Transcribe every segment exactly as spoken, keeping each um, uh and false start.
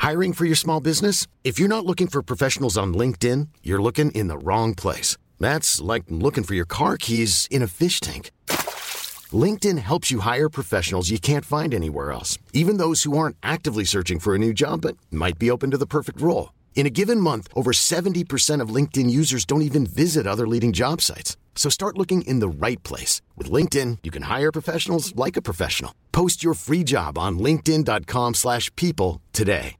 Hiring for your small business? If you're not looking for professionals on LinkedIn, you're looking in the wrong place. That's like looking for your car keys in a fish tank. LinkedIn helps you hire professionals you can't find anywhere else, even those who aren't actively searching for a new job but might be open to the perfect role. In a given month, over seventy percent of LinkedIn users don't even visit other leading job sites. So start looking in the right place. With LinkedIn, you can hire professionals like a professional. Post your free job on linkedin dot com slash people today.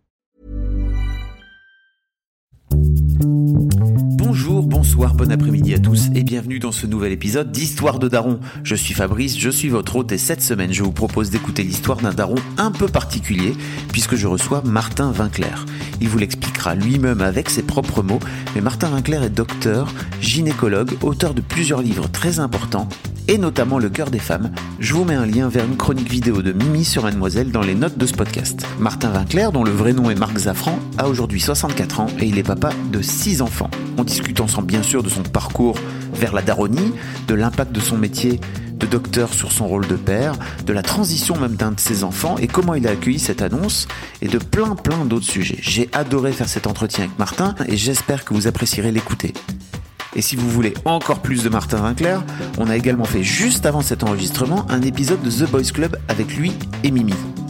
Bonjour, bonsoir, bon après-midi à tous et bienvenue dans ce nouvel épisode d'Histoire de Daron. Je suis Fabrice, je suis votre hôte et cette semaine je vous propose d'écouter l'histoire d'un daron un peu particulier puisque je reçois Martin Winkler. Il vous l'expliquera lui-même avec ses propres mots, mais Martin Winkler est docteur, gynécologue, auteur de plusieurs livres très importants et notamment Le cœur des femmes. Je vous mets un lien vers une chronique vidéo de Mimi sur Mademoiselle dans les notes de ce podcast. Martin Winkler, dont le vrai nom est Marc Zafran, a aujourd'hui soixante-quatre ans et il est papa de six enfants. On discute ensemble bien sûr de son parcours vers la daronie, de l'impact de son métier de docteur sur son rôle de père, de la transition même d'un de ses enfants et comment il a accueilli cette annonce et de plein plein d'autres sujets. J'ai adoré faire cet entretien avec Martin et j'espère que vous apprécierez l'écouter. Et si vous voulez encore plus de Martin Winkler, on a également fait juste avant cet enregistrement un épisode de The Boys Club avec lui et Mimi.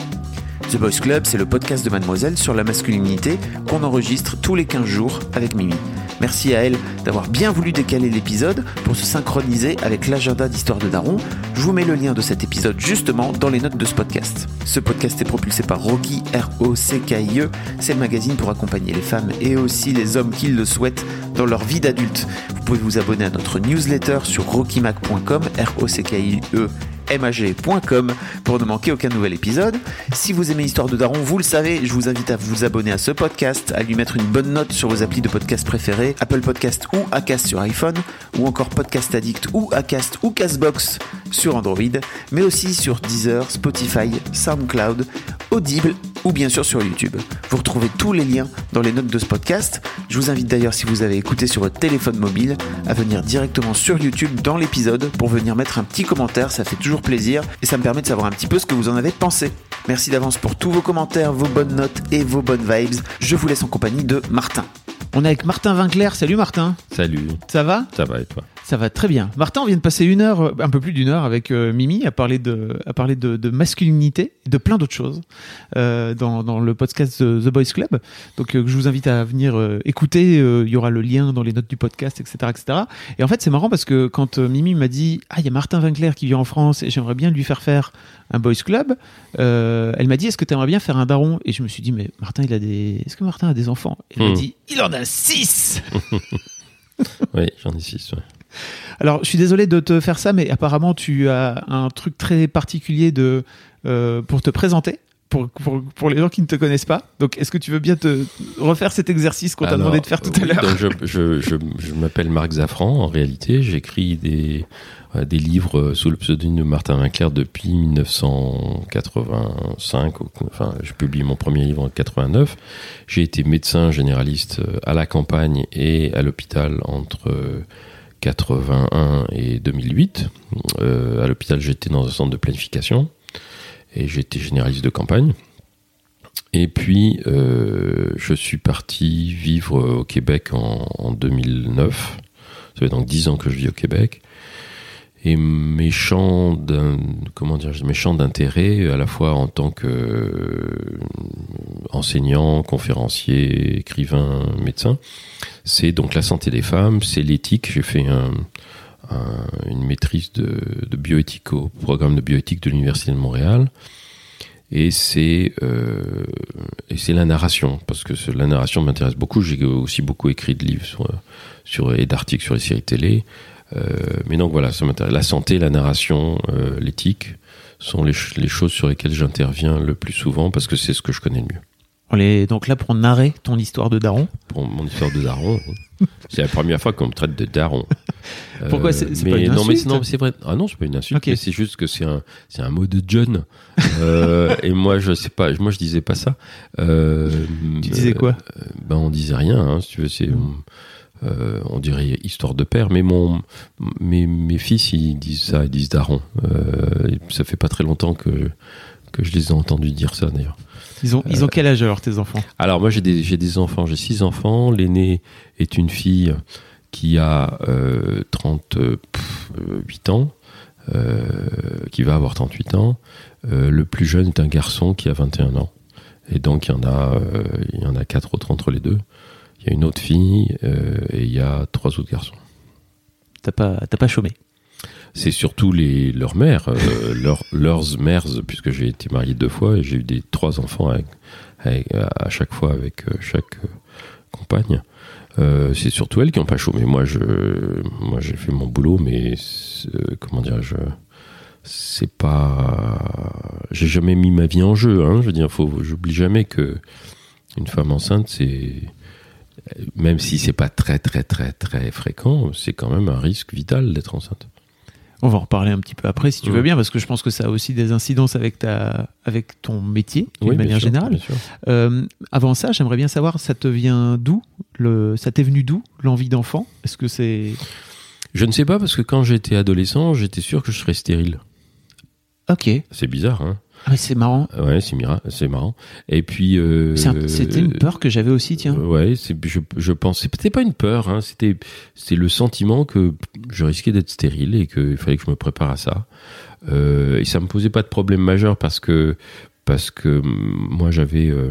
The Boys Club, c'est le podcast de Mademoiselle sur la masculinité qu'on enregistre tous les quinze jours avec Mimi. Merci à elle d'avoir bien voulu décaler l'épisode pour se synchroniser avec l'agenda d'Histoire de Daron. Je vous mets le lien de cet épisode justement dans les notes de ce podcast. Ce podcast est propulsé par Rocky, R O C K I E. C'est le magazine pour accompagner les femmes et aussi les hommes qui le souhaitent dans leur vie d'adulte. Vous pouvez vous abonner à notre newsletter sur rocky mac point com, R O C K I E mag point com pour ne manquer aucun nouvel épisode. Si vous aimez Histoire de Daron, vous le savez, je vous invite à vous abonner à ce podcast, à lui mettre une bonne note sur vos applis de podcast préférés, Apple Podcast ou Acast sur iPhone, ou encore Podcast Addict ou Acast ou Castbox sur Android, mais aussi sur Deezer, Spotify, SoundCloud, Audible ou bien sûr sur YouTube. Vous retrouvez tous les liens dans les notes de ce podcast. Je vous invite d'ailleurs, si vous avez écouté sur votre téléphone mobile, à venir directement sur YouTube dans l'épisode pour venir mettre un petit commentaire, ça fait toujours plaisir et ça me permet de savoir un petit peu ce que vous en avez pensé. Merci d'avance pour tous vos commentaires, vos bonnes notes et vos bonnes vibes. Je vous laisse en compagnie de Martin. On est avec Martin Winkler. Salut Martin. Salut. Ça va ? Ça va et toi ? Ça va très bien. Martin, on vient de passer une heure, un peu plus d'une heure avec euh, Mimi à parler de, à parler de, de masculinité, de plein d'autres choses euh, dans, dans le podcast The, The Boys Club. Donc, euh, je vous invite à venir euh, écouter. Euh, il y aura le lien dans les notes du podcast, et cetera, et cetera. Et en fait, c'est marrant parce que quand euh, Mimi m'a dit « Ah, il y a Martin Winkler qui vient en France et j'aimerais bien lui faire faire un Boys Club. Euh, » Elle m'a dit « Est-ce que tu aimerais bien faire un daron ?» Et je me suis dit « Mais Martin, il a des... Est-ce que Martin a des enfants ?» Elle mmh. m'a dit « Il en a six !» Oui, j'en ai six, ouais. Alors, je suis désolé de te faire ça, mais apparemment, tu as un truc très particulier de, euh, pour te présenter, pour, pour, pour les gens qui ne te connaissent pas. Donc, est-ce que tu veux bien te refaire cet exercice qu'on t'a demandé de faire tout oui, à l'heure ? donc je, je, je, je m'appelle Marc Zafran, en réalité. J'écris des, euh, des livres sous le pseudonyme de Martin Winkler depuis dix-neuf cent quatre-vingt-cinq. Enfin, je publie mon premier livre en quatre-vingt-neuf. J'ai été médecin généraliste à la campagne et à l'hôpital entre... Euh, quatre-vingt-un et deux mille huit. Euh, à l'hôpital, j'étais dans un centre de planification et j'étais généraliste de campagne. Et puis, euh, je suis parti vivre au Québec en, en deux mille neuf. Ça fait donc dix ans que je vis au Québec. Et mes champs, d'un, comment dire, mes champs d'intérêt, à la fois en tant qu'enseignant, conférencier, écrivain, médecin, c'est donc la santé des femmes, c'est l'éthique. J'ai fait un, un, une maîtrise de, de bioéthique au programme de bioéthique de l'Université de Montréal. Et c'est, euh, et c'est la narration, parce que la narration m'intéresse beaucoup. J'ai aussi beaucoup écrit de livres sur, sur, et d'articles sur les séries télé. Euh, mais donc voilà, ça m'intéresse. La santé, la narration, euh, l'éthique sont les, ch- les choses sur lesquelles j'interviens le plus souvent parce que c'est ce que je connais le mieux. On est donc là pour narrer ton histoire de daron. Pour mon histoire de daron, oui. C'est la première fois qu'on me traite de daron. Pourquoi c'est, c'est mais pas une non, insulte? mais non, c'est vrai. Ah non, c'est pas une insulte. Okay. Mais c'est juste que c'est un, c'est un mot de John. euh, et moi, je sais pas. Moi, je disais pas ça. Euh, tu disais quoi? euh, Ben, on disait rien. Hein, si tu veux, c'est. Mm. Euh, on dirait histoire de père, mais mon, mes, mes fils ils disent ça, ils disent daron. Euh, ça fait pas très longtemps que que je les ai entendus dire ça d'ailleurs. Ils ont, ils ont quel âge alors tes enfants ? Alors moi j'ai des, j'ai des enfants, j'ai six enfants. L'aînée est une fille qui a euh, trente-huit ans, euh, qui va avoir trente-huit ans. Euh, le plus jeune est un garçon qui a vingt et un ans. Et donc il y en a, euh, il y en a quatre autres entre les deux. Il y a une autre fille euh, et il y a trois autres garçons. T'as pas, t'as pas chômé ? C'est surtout les, leurs mères, euh, leur, leurs mères, puisque j'ai été marié deux fois et j'ai eu des trois enfants avec, avec, à chaque fois avec euh, chaque euh, compagne. Euh, c'est surtout elles qui n'ont pas chômé. Moi, je, moi, j'ai fait mon boulot, mais euh, comment dire, je, c'est pas, j'ai jamais mis ma vie en jeu. Hein, je veux dire, faut, j'oublie jamais que une femme enceinte, c'est, même si c'est pas très, très, très, très fréquent, c'est quand même un risque vital d'être enceinte. On va en reparler un petit peu après si tu mmh. veux bien, parce que je pense que ça a aussi des incidences avec, ta, avec ton métier, d'une oui, manière sûr, générale. Euh, avant ça, j'aimerais bien savoir, ça te vient d'où le, ça t'est venu d'où l'envie d'enfant ? Est-ce que c'est... Je ne sais pas, parce que quand j'étais adolescent, j'étais sûr que je serais stérile. Ok. C'est bizarre, hein ? Ah, mais c'est marrant. Ouais, c'est, mira- c'est marrant. Et puis... Euh, c'est un, c'était une peur que j'avais aussi, tiens. Euh, ouais, c'est, je, je pense... C'était pas une peur, hein, c'était, c'était le sentiment que je risquais d'être stérile et qu'il fallait que je me prépare à ça. Euh, et ça me posait pas de problème majeur parce que, parce que moi, j'avais... Euh,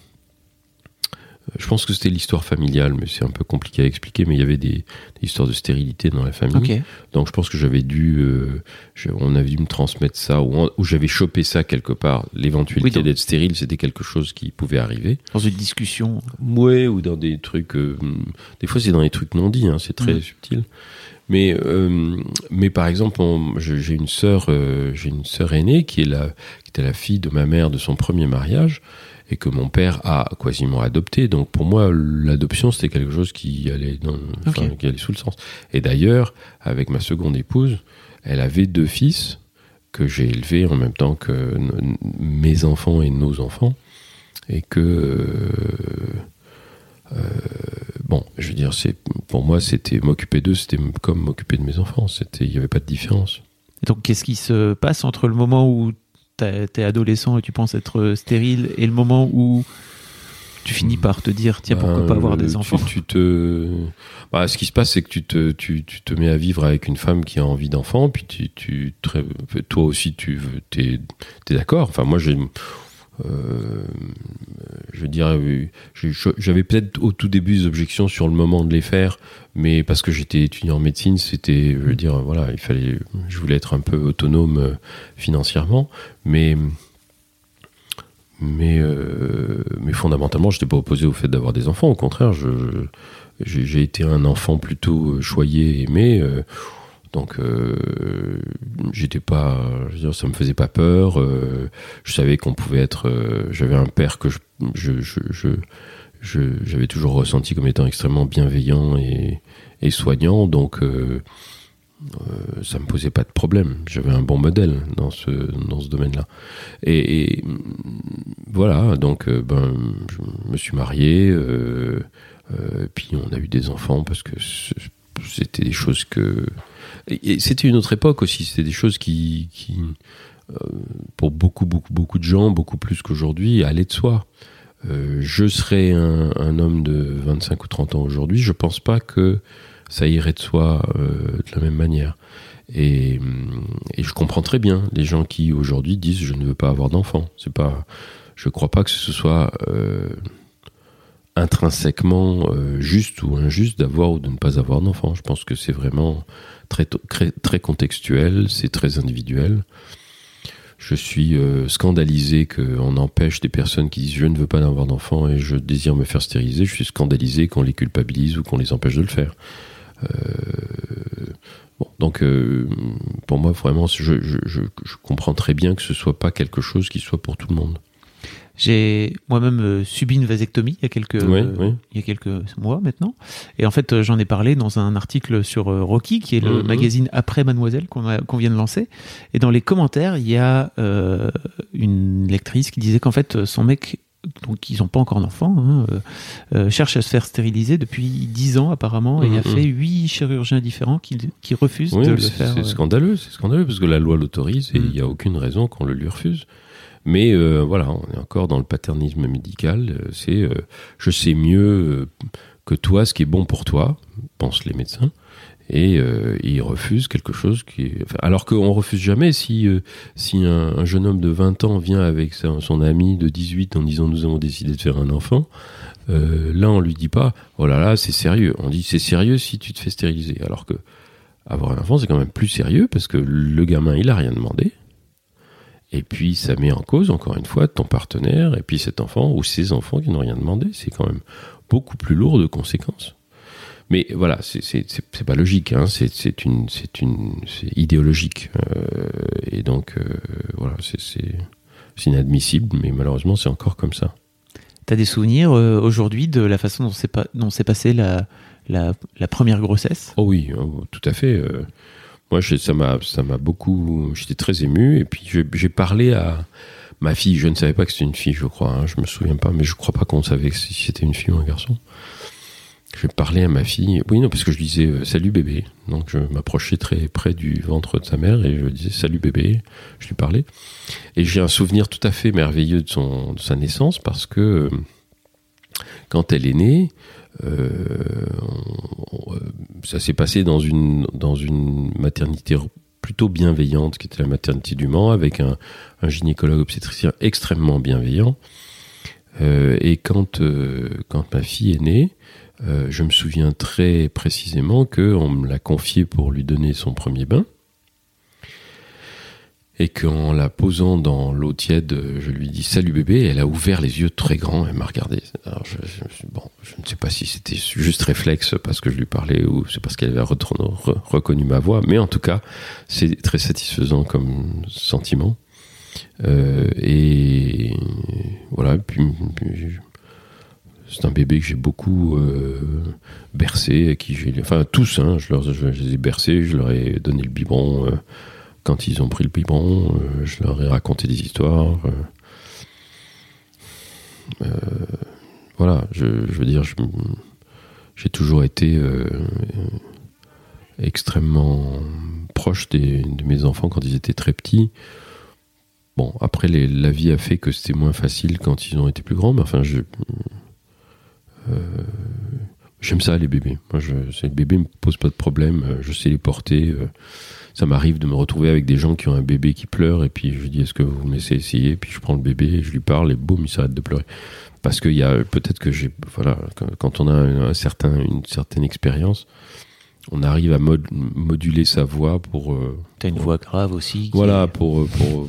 je pense que c'était l'histoire familiale, mais c'est un peu compliqué à expliquer, mais il y avait des, des histoires de stérilité dans la famille. Okay. Donc je pense que j'avais dû... Euh, je, on avait dû me transmettre ça, ou, ou j'avais chopé ça quelque part. L'éventualité oui, donc, d'être stérile, c'était quelque chose qui pouvait arriver. Dans une discussion. Ouais, ou dans des trucs... Euh, des fois, c'est dans des trucs non dits, hein, c'est très mmh. subtil. Mais, euh, mais par exemple, on, je, j'ai une sœur, euh, j'ai une sœur aînée qui, est la, qui était la fille de ma mère de son premier mariage, et que mon père a quasiment adopté. Donc pour moi, l'adoption, c'était quelque chose qui allait, dans, okay. enfin, qui allait sous le sens. Et d'ailleurs, avec ma seconde épouse, elle avait deux fils que j'ai élevés en même temps que n- mes enfants et nos enfants. Et que... Euh, euh, bon, je veux dire, c'est, pour moi, c'était m'occuper d'eux, c'était comme m'occuper de mes enfants. C'était, il n'y avait pas de différence. Et donc, qu'est-ce qui se passe entre le moment où t'es adolescent et tu penses être stérile et le moment où tu finis par te dire tiens, pourquoi bah, pas avoir des enfants ? tu, tu te... bah, Ce qui se passe, c'est que tu te, tu, tu te mets à vivre avec une femme qui a envie d'enfant, puis tu, tu, toi aussi, tu es d'accord. Enfin, moi, j'ai... Euh, je veux dire, j'avais peut-être au tout début des objections sur le moment de les faire, mais parce que j'étais étudiant en médecine, c'était, je veux dire, voilà, il fallait, je voulais être un peu autonome financièrement, mais mais euh, mais fondamentalement, j'étais pas opposé au fait d'avoir des enfants. Au contraire, je, je j'ai été un enfant plutôt choyé, aimé. Euh, Donc, euh, j'étais pas, je veux dire, ça me faisait pas peur. Euh, je savais qu'on pouvait être. Euh, j'avais un père que je, je, je, je, je, j'avais toujours ressenti comme étant extrêmement bienveillant et, et soignant. Donc, euh, euh, ça me posait pas de problème. J'avais un bon modèle dans ce dans ce domaine-là. Et, et voilà. Donc, euh, ben, je me suis marié. Euh, euh, puis on a eu des enfants parce que c'était des choses que Et c'était une autre époque aussi, c'était des choses qui, qui euh, pour beaucoup, beaucoup, beaucoup de gens, beaucoup plus qu'aujourd'hui, allaient de soi. Euh, je serais un, un homme de vingt-cinq ou trente ans aujourd'hui, je pense pas que ça irait de soi euh, de la même manière. Et, et je comprends très bien les gens qui aujourd'hui disent je ne veux pas avoir d'enfant. C'est pas, je crois pas que ce soit euh, intrinsèquement euh, juste ou injuste d'avoir ou de ne pas avoir d'enfant. Je pense que c'est vraiment très, très, très contextuel, c'est très individuel. Je suis euh, scandalisé qu'on empêche des personnes qui disent je ne veux pas avoir d'enfant et je désire me faire stériliser. Je suis scandalisé qu'on les culpabilise ou qu'on les empêche de le faire. Euh, bon, donc euh, pour moi vraiment je, je, je, je comprends très bien que ce soit pas quelque chose qui soit pour tout le monde. J'ai moi-même euh, subi une vasectomie il y a quelques oui, euh, oui. il y a quelques mois maintenant, et en fait euh, j'en ai parlé dans un article sur euh, Rocky, qui est le mmh, magazine après Mademoiselle qu'on, a, qu'on vient de lancer, et dans les commentaires il y a euh, une lectrice qui disait qu'en fait son mec, donc ils n'ont pas encore d'enfant, hein, euh, euh, cherche à se faire stériliser depuis dix ans apparemment, et mmh, il a fait huit chirurgiens différents qui, qui refusent oui, de le c'est, faire. C'est euh... scandaleux, c'est scandaleux parce que la loi l'autorise et il mmh. n'y a aucune raison qu'on le lui refuse. Mais euh, voilà, on est encore dans le paternisme médical. C'est euh, je sais mieux que toi ce qui est bon pour toi, pensent les médecins. Et euh, ils refusent quelque chose qui est... Enfin, alors qu'on refuse jamais si, euh, si un, un jeune homme de vingt ans vient avec sa, son ami de dix-huit en disant nous avons décidé de faire un enfant, euh, là on lui dit pas oh là là c'est sérieux, on dit c'est sérieux si tu te fais stériliser, alors que avoir un enfant c'est quand même plus sérieux parce que le gamin il a rien demandé et puis ça met en cause encore une fois ton partenaire et puis cet enfant ou ces enfants qui n'ont rien demandé, c'est quand même beaucoup plus lourd de conséquences. Mais voilà, c'est, c'est, c'est, c'est pas logique, hein. c'est, c'est, une, c'est, une, c'est idéologique. Euh, et donc, euh, voilà, c'est, c'est, c'est inadmissible, mais malheureusement, c'est encore comme ça. T'as des souvenirs euh, aujourd'hui de la façon dont s'est, pas, dont s'est passée la, la, la première grossesse ? Oh oui, oh, tout à fait. Euh, moi, j'ai, ça, m'a, ça m'a beaucoup... J'étais très ému, et puis j'ai, j'ai parlé à ma fille. Je ne savais pas que c'était une fille, je crois. Hein, je me souviens pas, mais je crois pas qu'on savait si c'était une fille ou un garçon. Je parlais à ma fille, oui non parce que je disais euh, salut bébé, donc je m'approchais très près du ventre de sa mère et je disais salut bébé, je lui parlais et j'ai un souvenir tout à fait merveilleux de, son, de sa naissance parce que euh, quand elle est née, euh, on, on, ça s'est passé dans une, dans une maternité plutôt bienveillante qui était la maternité du Mans avec un, un gynécologue obstétricien extrêmement bienveillant euh, et quand, euh, quand ma fille est née, Euh, je me souviens très précisément qu'on me l'a confié pour lui donner son premier bain et qu'en la posant dans l'eau tiède, je lui dis « Salut bébé » et elle a ouvert les yeux très grands et elle m'a regardé. Alors je, je, bon, je ne sais pas si c'était juste réflexe parce que je lui parlais ou c'est parce qu'elle avait re- re- reconnu ma voix, mais en tout cas, c'est très satisfaisant comme sentiment. Euh, et voilà, puis... puis c'est un bébé que j'ai beaucoup euh, bercé, qui j'ai, enfin tous, hein, je, leur, je, je les ai bercés, je leur ai donné le biberon euh, quand ils ont pris le biberon, euh, je leur ai raconté des histoires. Euh, euh, voilà, je, je veux dire, je, j'ai toujours été euh, extrêmement proche des, de mes enfants quand ils étaient très petits. Bon, après, les, la vie a fait que c'était moins facile quand ils ont été plus grands, mais enfin, je... Euh, j'aime ça les bébés. Moi, je, les bébés me posent pas de problème. Je sais les porter. Euh, ça m'arrive de me retrouver avec des gens qui ont un bébé qui pleure et puis je dis est-ce que vous me laissez essayer, puis je prends le bébé et je lui parle et boum il s'arrête de pleurer. Parce qu'il y a peut-être que j'ai voilà quand on a un, un certain une certaine expérience, on arrive à mod, moduler sa voix pour. Euh, T'as une pour, voix grave aussi. Voilà est... pour pour.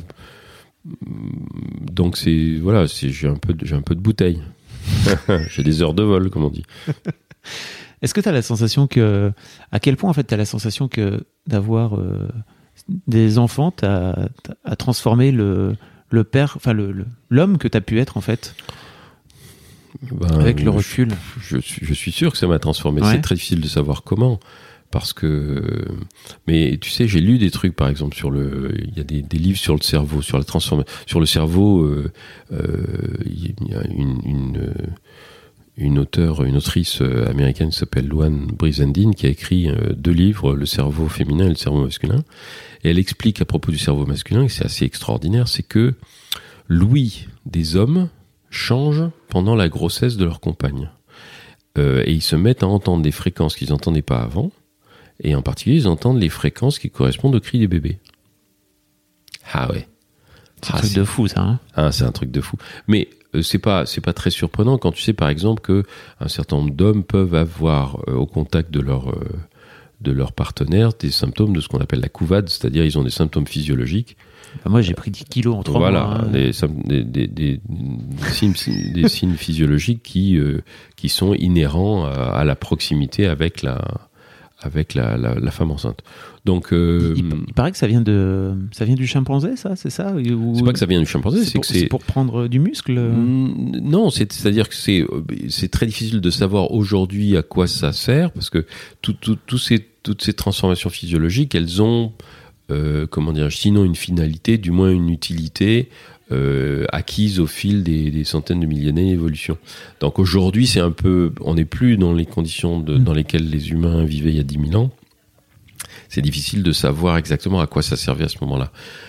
Donc c'est voilà c'est j'ai un peu de, j'ai un peu de bouteille. J'ai des heures de vol, comme on dit. Est-ce que tu as la sensation que... À quel point, en fait, tu as la sensation que d'avoir euh, des enfants t'a, t'a transformé le, le père, enfin le, le, l'homme que tu as pu être, en fait, ben, avec le recul? Je, je, suis, je suis sûr que ça m'a transformé. Ouais. C'est très difficile de savoir comment. Parce que, mais tu sais, j'ai lu des trucs, par exemple, sur le, il y a des, des livres sur le cerveau, sur la transformation, sur le cerveau. Euh, euh, il y a une, une, une auteure, une autrice américaine qui s'appelle Luann Brizendine qui a écrit deux livres, le cerveau féminin et le cerveau masculin. Et elle explique à propos du cerveau masculin, et c'est assez extraordinaire, c'est que l'ouïe des hommes change pendant la grossesse de leur compagne, euh, et ils se mettent à entendre des fréquences qu'ils n'entendaient pas avant. Et en particulier, ils entendent les fréquences qui correspondent au cri des bébés. Ah ouais. C'est ah, un truc c'est... de fou, ça. Hein ah, c'est un truc de fou. Mais euh, c'est pas, c'est pas très surprenant quand tu sais, par exemple, que un certain nombre d'hommes peuvent avoir euh, au contact de leur euh, de leur partenaire des symptômes de ce qu'on appelle la couvade, c'est-à-dire ils ont des symptômes physiologiques. Bah moi, j'ai pris dix kilos en trois voilà, mois. Hein. Des, des, des, des, des, signes, des signes physiologiques qui euh, qui sont inhérents à, à la proximité avec la avec la, la, la femme enceinte. Donc, euh, il, il, il paraît que ça vient de, ça vient du chimpanzé, ça, c'est ça ou... C'est pas que ça vient du chimpanzé, c'est, c'est, pour, que c'est... c'est pour prendre du muscle. Non, c'est, c'est-à-dire que c'est, c'est très difficile de savoir aujourd'hui à quoi ça sert, parce que tout, tout, tout ces, toutes ces transformations physiologiques, elles ont, euh, comment dire, sinon une finalité, du moins une utilité. Euh, acquise au fil des, des centaines de millénaires d'évolution. Donc aujourd'hui, c'est un peu, on n'est plus dans les conditions de, mmh. dans lesquelles les humains vivaient il y a dix mille ans. C'est difficile de savoir exactement à quoi ça servait à ce moment-là.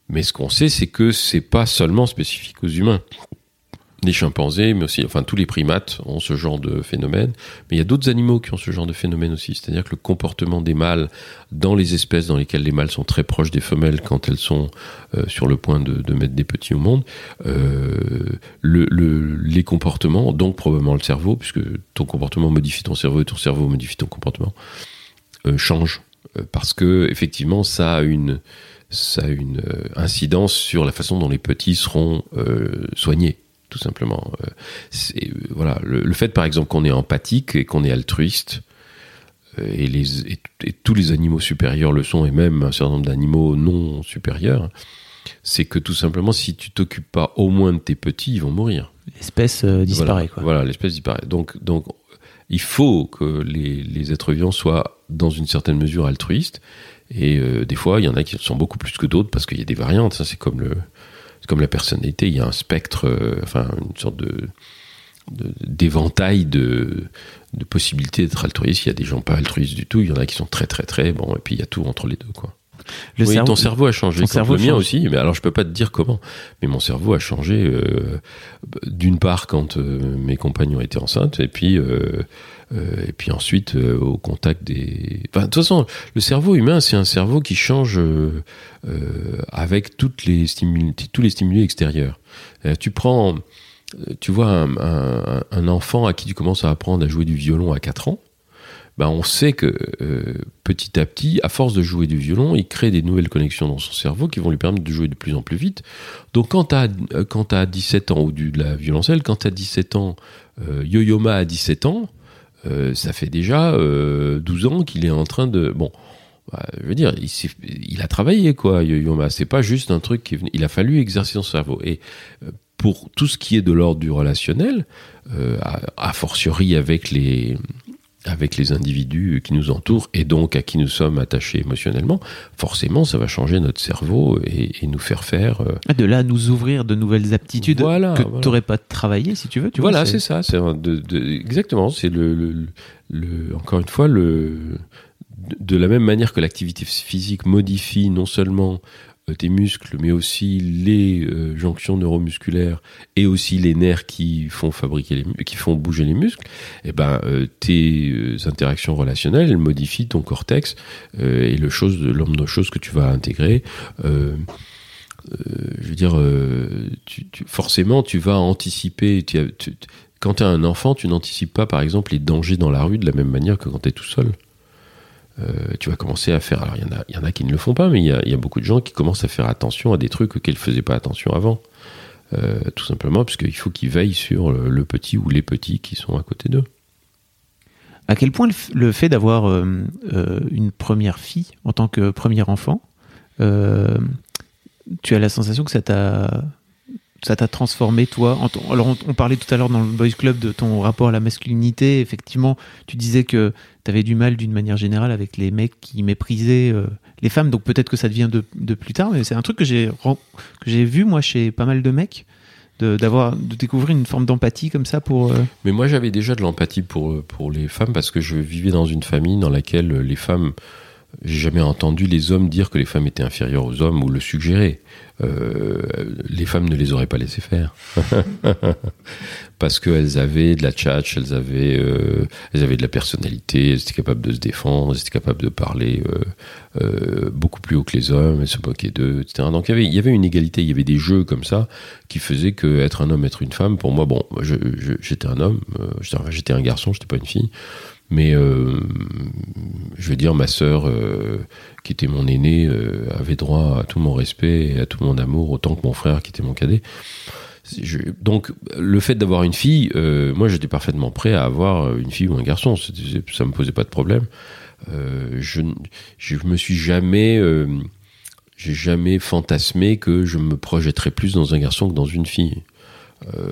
Mais ce qu'on sait, c'est que c'est pas seulement spécifique aux humains. Les chimpanzés, mais aussi, enfin, tous les primates ont ce genre de phénomène. Mais il y a d'autres animaux qui ont ce genre de phénomène aussi. C'est-à-dire que le comportement des mâles dans les espèces dans lesquelles les mâles sont très proches des femelles quand elles sont euh, sur le point de, de mettre des petits au monde, euh, le, le, les comportements, donc probablement le cerveau, puisque ton comportement modifie ton cerveau et ton cerveau modifie ton comportement, euh, changent. Euh, parce que, effectivement, ça a une, ça a une euh, incidence sur la façon dont les petits seront euh, soignés. Tout simplement. C'est, voilà, le, le fait, par exemple, qu'on est empathique et qu'on est altruiste, et, les, et, et tous les animaux supérieurs le sont, et même un certain nombre d'animaux non supérieurs, c'est que tout simplement, si tu t'occupes pas au moins de tes petits, ils vont mourir. L'espèce euh, disparaît. Voilà, quoi. voilà, l'espèce disparaît. Donc, donc, il faut que les, les êtres vivants soient, dans une certaine mesure, altruistes. Et euh, des fois, il y en a qui sont beaucoup plus que d'autres, parce qu'il y a des variantes. Ça, c'est comme le... comme la personnalité, il y a un spectre, euh, enfin une sorte de, de d'éventail de, de possibilités d'être altruiste. Il y a des gens pas altruistes du tout, il y en a qui sont très très très bon, et puis il y a tout entre les deux, quoi. Le oui, cerveau, ton cerveau a changé, comme le mien change. Aussi. Mais alors je peux pas te dire comment. Mais mon cerveau a changé euh, d'une part quand euh, mes compagnons étaient enceintes, et puis euh, euh, et puis ensuite euh, au contact des. Enfin, de toute façon, le cerveau humain, c'est un cerveau qui change euh, euh, avec toutes les stimuli, tous les stimuli extérieurs. Euh, tu prends, tu vois un, un, un enfant à qui tu commences à apprendre à jouer du violon à quatre ans. Ben on sait que euh, petit à petit, à force de jouer du violon, il crée des nouvelles connexions dans son cerveau qui vont lui permettre de jouer de plus en plus vite. Donc quand tu as euh, quand tu as dix-sept ans, ou du, de la violoncelle, quand tu as dix-sept ans, euh, Yo-Yo Ma a dix-sept ans, euh, ça fait déjà euh, douze ans qu'il est en train de... Bon, bah, je veux dire, il, il a travaillé, quoi, Yo-Yo Ma. C'est pas juste un truc qui est venu... Il a fallu exercer son cerveau. Et euh, pour tout ce qui est de l'ordre du relationnel, euh, a, a fortiori avec les... avec les individus qui nous entourent et donc à qui nous sommes attachés émotionnellement, forcément ça va changer notre cerveau et, et nous faire faire... Euh... De là à nous ouvrir de nouvelles aptitudes voilà, que voilà. Tu n'aurais pas travaillé si tu veux. Tu voilà, vois, c'est, c'est ça. C'est un, de, de, exactement, c'est le, le, le, encore une fois, le, de la même manière que l'activité physique modifie non seulement tes muscles, mais aussi les euh, jonctions neuromusculaires et aussi les nerfs qui font fabriquer les, qui font bouger les muscles. Et ben, euh, tes euh, interactions relationnelles, elles modifient ton cortex euh, et le chose, l'homme de choses que tu vas intégrer. Euh, euh, je veux dire, euh, tu, tu, forcément, tu vas anticiper. Tu, tu, quand tu as un enfant, tu n'anticipes pas, par exemple, les dangers dans la rue de la même manière que quand tu es tout seul. Euh, tu vas commencer à faire... Alors, il y en a, il y en a qui ne le font pas, mais il y a, il y a beaucoup de gens qui commencent à faire attention à des trucs auxquels ils ne faisaient pas attention avant. Euh, tout simplement parce qu'il faut qu'ils veillent sur le, le petit ou les petits qui sont à côté d'eux. À quel point le, f- le fait d'avoir euh, euh, une première fille en tant que premier enfant, euh, tu as la sensation que ça t'a... ça t'a transformé, toi en ton... Alors, on, on parlait tout à l'heure dans le Boys Club de ton rapport à la masculinité. Effectivement, tu disais que tu avais du mal, d'une manière générale, avec les mecs qui méprisaient euh, les femmes. Donc, peut-être que ça devient de, de plus tard. Mais c'est un truc que j'ai, que j'ai vu, moi, chez pas mal de mecs, de, d'avoir, de découvrir une forme d'empathie comme ça pour... Euh... Mais moi, j'avais déjà de l'empathie pour, pour les femmes parce que je vivais dans une famille dans laquelle les femmes... J'ai jamais entendu les hommes dire que les femmes étaient inférieures aux hommes ou le suggérer. Euh, les femmes ne les auraient pas laissé faire. Parce qu'elles avaient de la tchatch, elles avaient, euh, elles avaient de la personnalité, elles étaient capables de se défendre, elles étaient capables de parler euh, euh, beaucoup plus haut que les hommes, elles se moquaient d'eux, et cetera. Donc il y avait, il y avait une égalité, il y avait des jeux comme ça qui faisaient que être un homme, être une femme, pour moi, bon, je, je, j'étais un homme, euh, j'étais, j'étais un garçon, j'étais pas une fille. Mais euh, je veux dire, ma sœur, euh, qui était mon aînée, euh, avait droit à tout mon respect et à tout mon amour, autant que mon frère, qui était mon cadet. Je, donc, le fait d'avoir une fille, euh, moi, j'étais parfaitement prêt à avoir une fille ou un garçon. C'était, ça me posait pas de problème. Euh, je, je me suis jamais, euh, j'ai jamais fantasmé que je me projetterais plus dans un garçon que dans une fille. Euh,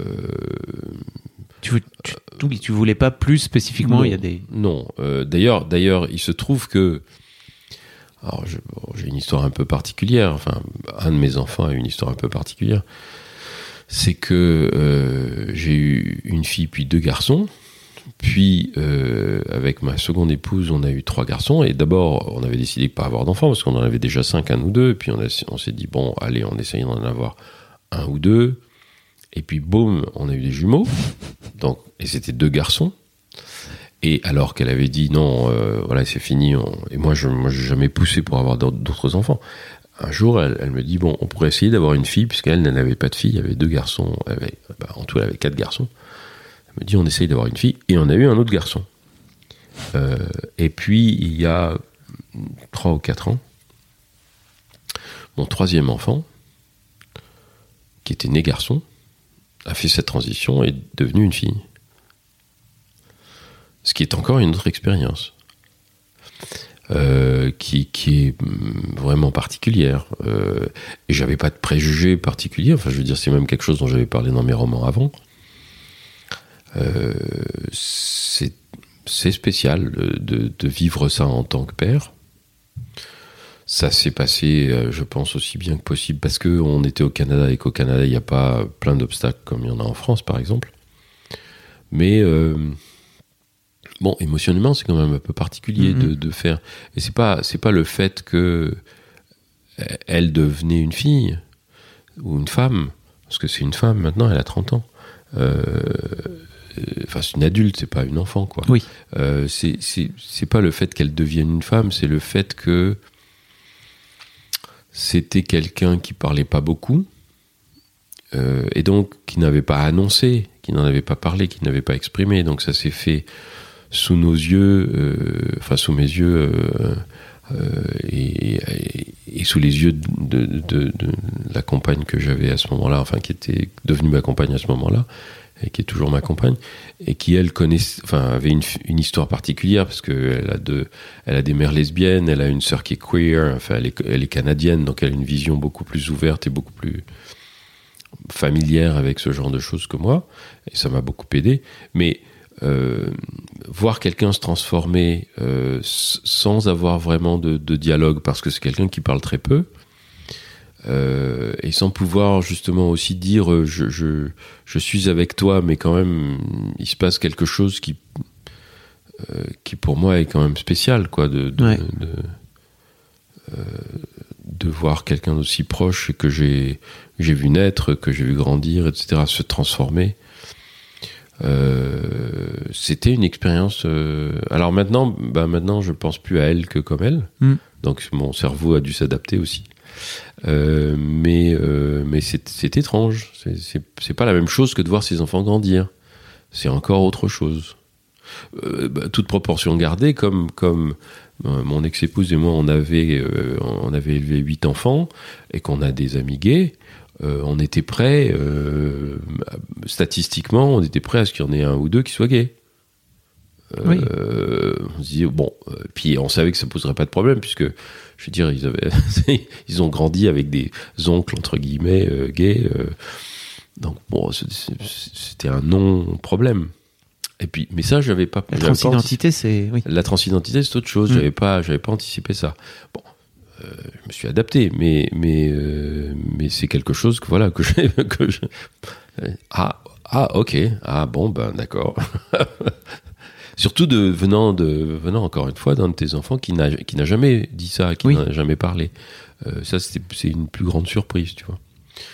Tu, tu, tu, tu voulais pas plus spécifiquement, non, il y a des... Non, euh, d'ailleurs, d'ailleurs, il se trouve que... Alors, je, bon, j'ai une histoire un peu particulière, enfin, un de mes enfants a une histoire un peu particulière. C'est que euh, j'ai eu une fille puis deux garçons, puis, euh, avec ma seconde épouse, on a eu trois garçons. Et d'abord, on avait décidé de pas avoir d'enfants parce qu'on en avait déjà cinq, un ou deux. Et puis, on, a, on s'est dit, bon, allez, on essaye d'en avoir un ou deux. Et puis, boum, on a eu des jumeaux. Donc, et c'était deux garçons. Et alors qu'elle avait dit, non, euh, voilà, c'est fini. On... Et moi, je n'ai jamais poussé pour avoir d'autres enfants. Un jour, elle, elle me dit, bon, on pourrait essayer d'avoir une fille, puisqu'elle n'avait pas de fille. Il y avait deux garçons. Elle avait, bah, en tout, elle avait quatre garçons. Elle me dit, on essaye d'avoir une fille. Et on a eu un autre garçon. Euh, et puis, il y a trois ou quatre ans, mon troisième enfant, qui était né garçon, a fait cette transition et est devenu une fille. Ce qui est encore une autre expérience. Euh, qui, qui est vraiment particulière. Euh, et j'avais pas de préjugés particuliers. Enfin, je veux dire, c'est même quelque chose dont j'avais parlé dans mes romans avant. Euh, c'est, c'est spécial de, de vivre ça en tant que père. Ça s'est passé, je pense, aussi bien que possible parce qu'on était au Canada et qu'au Canada, il n'y a pas plein d'obstacles comme il y en a en France, par exemple. Mais... Euh, Bon, émotionnellement, c'est quand même un peu particulier mmh. de, de faire... Et c'est pas, c'est pas le fait que elle devenait une fille ou une femme, parce que c'est une femme maintenant, elle a trente ans. Euh, enfin, c'est une adulte, c'est pas une enfant, quoi. Oui. Euh, c'est, c'est, c'est pas le fait qu'elle devienne une femme, c'est le fait que c'était quelqu'un qui parlait pas beaucoup, euh, et donc qui n'avait pas annoncé, qui n'en avait pas parlé, qui n'avait pas exprimé. Donc ça s'est fait sous nos yeux, euh, enfin sous mes yeux, euh, euh, et, et, et sous les yeux de, de, de, de la compagne que j'avais à ce moment-là, enfin qui était devenue ma compagne à ce moment-là, et qui est toujours ma compagne, et qui elle connaissait, enfin avait une, une histoire particulière parce que elle a deux, elle a des mères lesbiennes, elle a une sœur qui est queer, enfin elle est, elle est canadienne, donc elle a une vision beaucoup plus ouverte et beaucoup plus familière avec ce genre de choses que moi, et ça m'a beaucoup aidé. Mais Euh, voir quelqu'un se transformer euh, sans avoir vraiment de, de dialogue, parce que c'est quelqu'un qui parle très peu, euh, et sans pouvoir justement aussi dire euh, je, je, je suis avec toi, mais quand même il se passe quelque chose qui, euh, qui pour moi est quand même spécial, quoi, de, de, ouais. de, euh, de voir quelqu'un d'aussi proche que j'ai, j'ai vu naître, que j'ai vu grandir, et cetera, se transformer. Euh, c'était une expérience. Euh... Alors maintenant, bah maintenant, je pense plus à elle que comme elle. Mm. Donc mon cerveau a dû s'adapter aussi. Euh, mais euh, mais c'est, c'est étrange. C'est, c'est, c'est pas la même chose que de voir ses enfants grandir. C'est encore autre chose. Euh, bah, toute proportion gardée, comme comme euh, mon ex-épouse et moi, on avait euh, on avait élevé huit enfants et qu'on a des amis gays. Euh, on était prêt, euh, statistiquement, on était prêt à ce qu'il y en ait un ou deux qui soient gays. Euh, oui. On se dit, bon, euh, puis on savait que ça poserait pas de problème, puisque, je veux dire, ils, avaient, ils ont grandi avec des oncles, entre guillemets, euh, gays. Euh, donc, bon, c'était un non-problème. Et puis, mais ça, j'avais pas... La transidentité, c'est... Oui. La transidentité, c'est autre chose. Mmh. J'avais pas, j'avais pas anticipé ça. Bon. Euh, je me suis adapté, mais mais euh, mais c'est quelque chose que voilà que j'ai que je ah ah ok ah bon ben d'accord. Surtout de venant de venant encore une fois d'un de tes enfants qui n'a qui n'a jamais dit ça, qui oui. n'en a jamais parlé. Euh, ça c'était c'est une plus grande surprise, tu vois.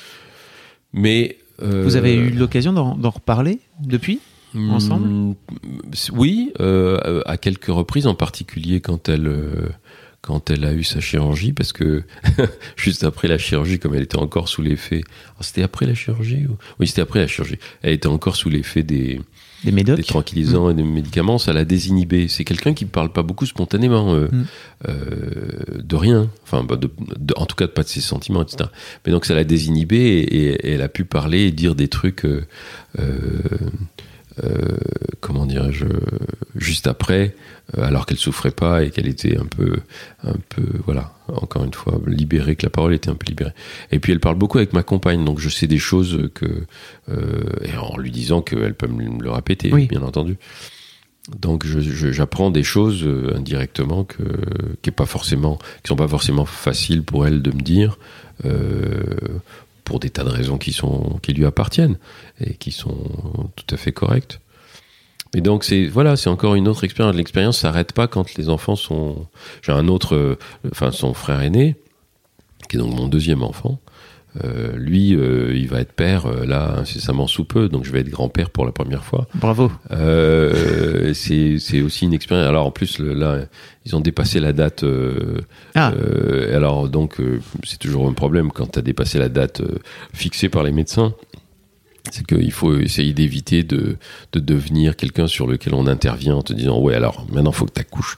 Mais euh, vous avez eu l'occasion d'en, d'en reparler depuis ensemble? mm, Oui, euh, à quelques reprises, en particulier quand elle euh, quand elle a eu sa chirurgie, parce que juste après la chirurgie, comme elle était encore sous l'effet... Oh, c'était après la chirurgie ou... Oui, c'était après la chirurgie. Elle était encore sous l'effet des, des, médocs. des tranquillisants mmh. et des médicaments, ça l'a désinhibée. C'est quelqu'un qui ne parle pas beaucoup spontanément, euh, mmh. euh, de rien, enfin, de, de, en tout cas pas de ses sentiments, et cetera. Mais donc ça l'a désinhibée et, et, et elle a pu parler et dire des trucs... Euh, euh, Euh, comment dirais-je, juste après, euh, alors qu'elle souffrait pas et qu'elle était un peu, un peu, voilà, encore une fois, libérée, que la parole était un peu libérée. Et puis elle parle beaucoup avec ma compagne, donc je sais des choses que, euh, et en lui disant qu'elle peut me le répéter, oui. bien entendu. Donc je, je, j'apprends des choses euh, indirectement que, qui est pas forcément, qui sont pas forcément faciles pour elle de me dire. Euh, pour des tas de raisons qui sont qui lui appartiennent et qui sont tout à fait correctes. Et donc c'est voilà, c'est encore une autre expérience. L'expérience s'arrête pas quand les enfants sont. J'ai un autre, euh, enfin son frère aîné, qui est donc mon deuxième enfant. Euh, lui, euh, il va être père euh, là incessamment sous peu, donc je vais être grand-père pour la première fois. Bravo. Euh, c'est c'est aussi une expérience. Alors en plus le, là, ils ont dépassé la date. Euh, ah. Euh, alors donc euh, c'est toujours un problème quand tu as dépassé la date euh, fixée par les médecins. C'est qu'il faut essayer d'éviter de, de devenir quelqu'un sur lequel on intervient en te disant ouais alors maintenant il faut que tu accouches.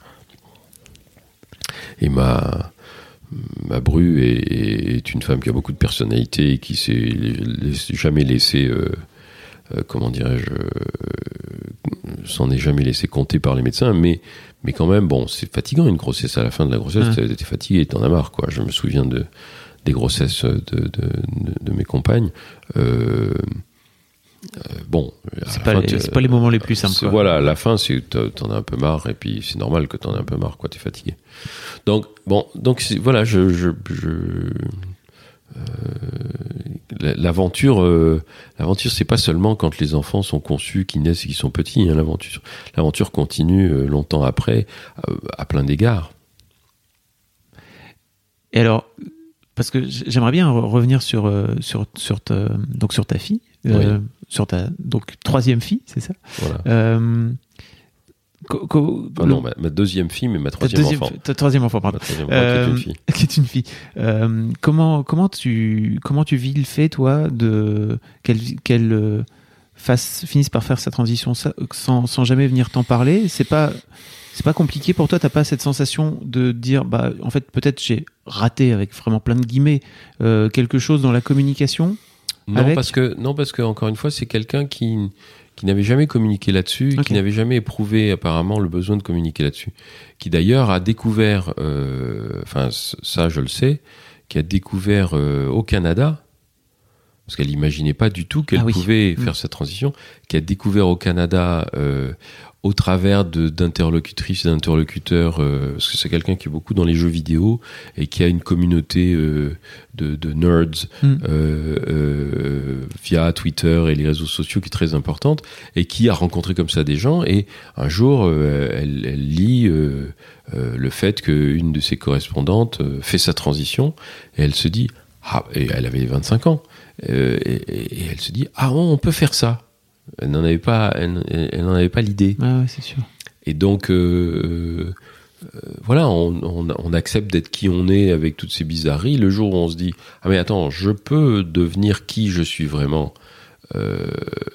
Et ma, ma bru est, est une femme qui a beaucoup de personnalité et qui s'est jamais laissé euh, euh, comment dirais-je euh, s'en est jamais laissé compter par les médecins, mais, mais quand même bon c'est fatigant une grossesse. À la fin de la grossesse mmh. t'es fatigué, t'en as marre quoi. Je me souviens de, des grossesses de, de, de, de mes compagnes. euh, Euh, bon, c'est pas, fin, les, c'est pas les moments les plus simples. Voilà, à la fin, c'est, t'en as un peu marre, et puis c'est normal que t'en aies un peu marre, quoi, t'es fatigué. Donc, bon, donc c'est, voilà, je, je, je euh, l'aventure, euh, l'aventure, c'est pas seulement quand les enfants sont conçus, qu'ils naissent et qu'ils sont petits. Hein, l'aventure, l'aventure continue euh, longtemps après, euh, à plein d'égards. Et alors, parce que j'aimerais bien revenir sur sur sur ta, donc sur ta fille. Euh, oui. Sur ta donc troisième fille, c'est ça. Voilà. Euh, co- co- enfin, non, ma, ma deuxième fille, mais ma troisième ta deuxième, enfant. Ta troisième enfant, pardon. Ma troisième enfant, euh, qui est une fille. Qui est une fille. Euh, comment comment tu comment tu vis le fait, toi, de qu'elle qu'elle euh, fasse finisse par faire sa transition sans sans jamais venir t'en parler. C'est pas c'est pas compliqué pour toi. T'as pas cette sensation de dire bah en fait peut-être j'ai raté avec vraiment plein de guillemets euh, quelque chose dans la communication. Non, Avec... parce que non, parce que encore une fois, c'est quelqu'un qui qui n'avait jamais communiqué là-dessus, okay. qui n'avait jamais éprouvé apparemment le besoin de communiquer là-dessus, qui d'ailleurs a découvert, enfin euh, ça je le sais, qui a découvert euh, au Canada, parce qu'elle n'imaginait pas du tout qu'elle ah oui. pouvait mmh. faire cette transition, qui a découvert au Canada euh, au travers de, d'interlocutrices et d'interlocuteurs, euh, parce que c'est quelqu'un qui est beaucoup dans les jeux vidéo et qui a une communauté euh, de, de nerds mm. euh, euh, via Twitter et les réseaux sociaux qui est très importante et qui a rencontré comme ça des gens. Et un jour, euh, elle, elle lit euh, euh, le fait qu'une de ses correspondantes euh, fait sa transition et elle se dit, ah, et elle avait vingt-cinq ans, euh, et, et elle se dit, ah bon, on peut faire ça. Elle n'en avait pas, elle, elle n'en avait pas l'idée. Ah ouais, c'est sûr. Et donc, euh, euh, voilà, on, on, on accepte d'être qui on est avec toutes ces bizarreries. Le jour où on se dit, ah mais attends, je peux devenir qui je suis vraiment. Euh,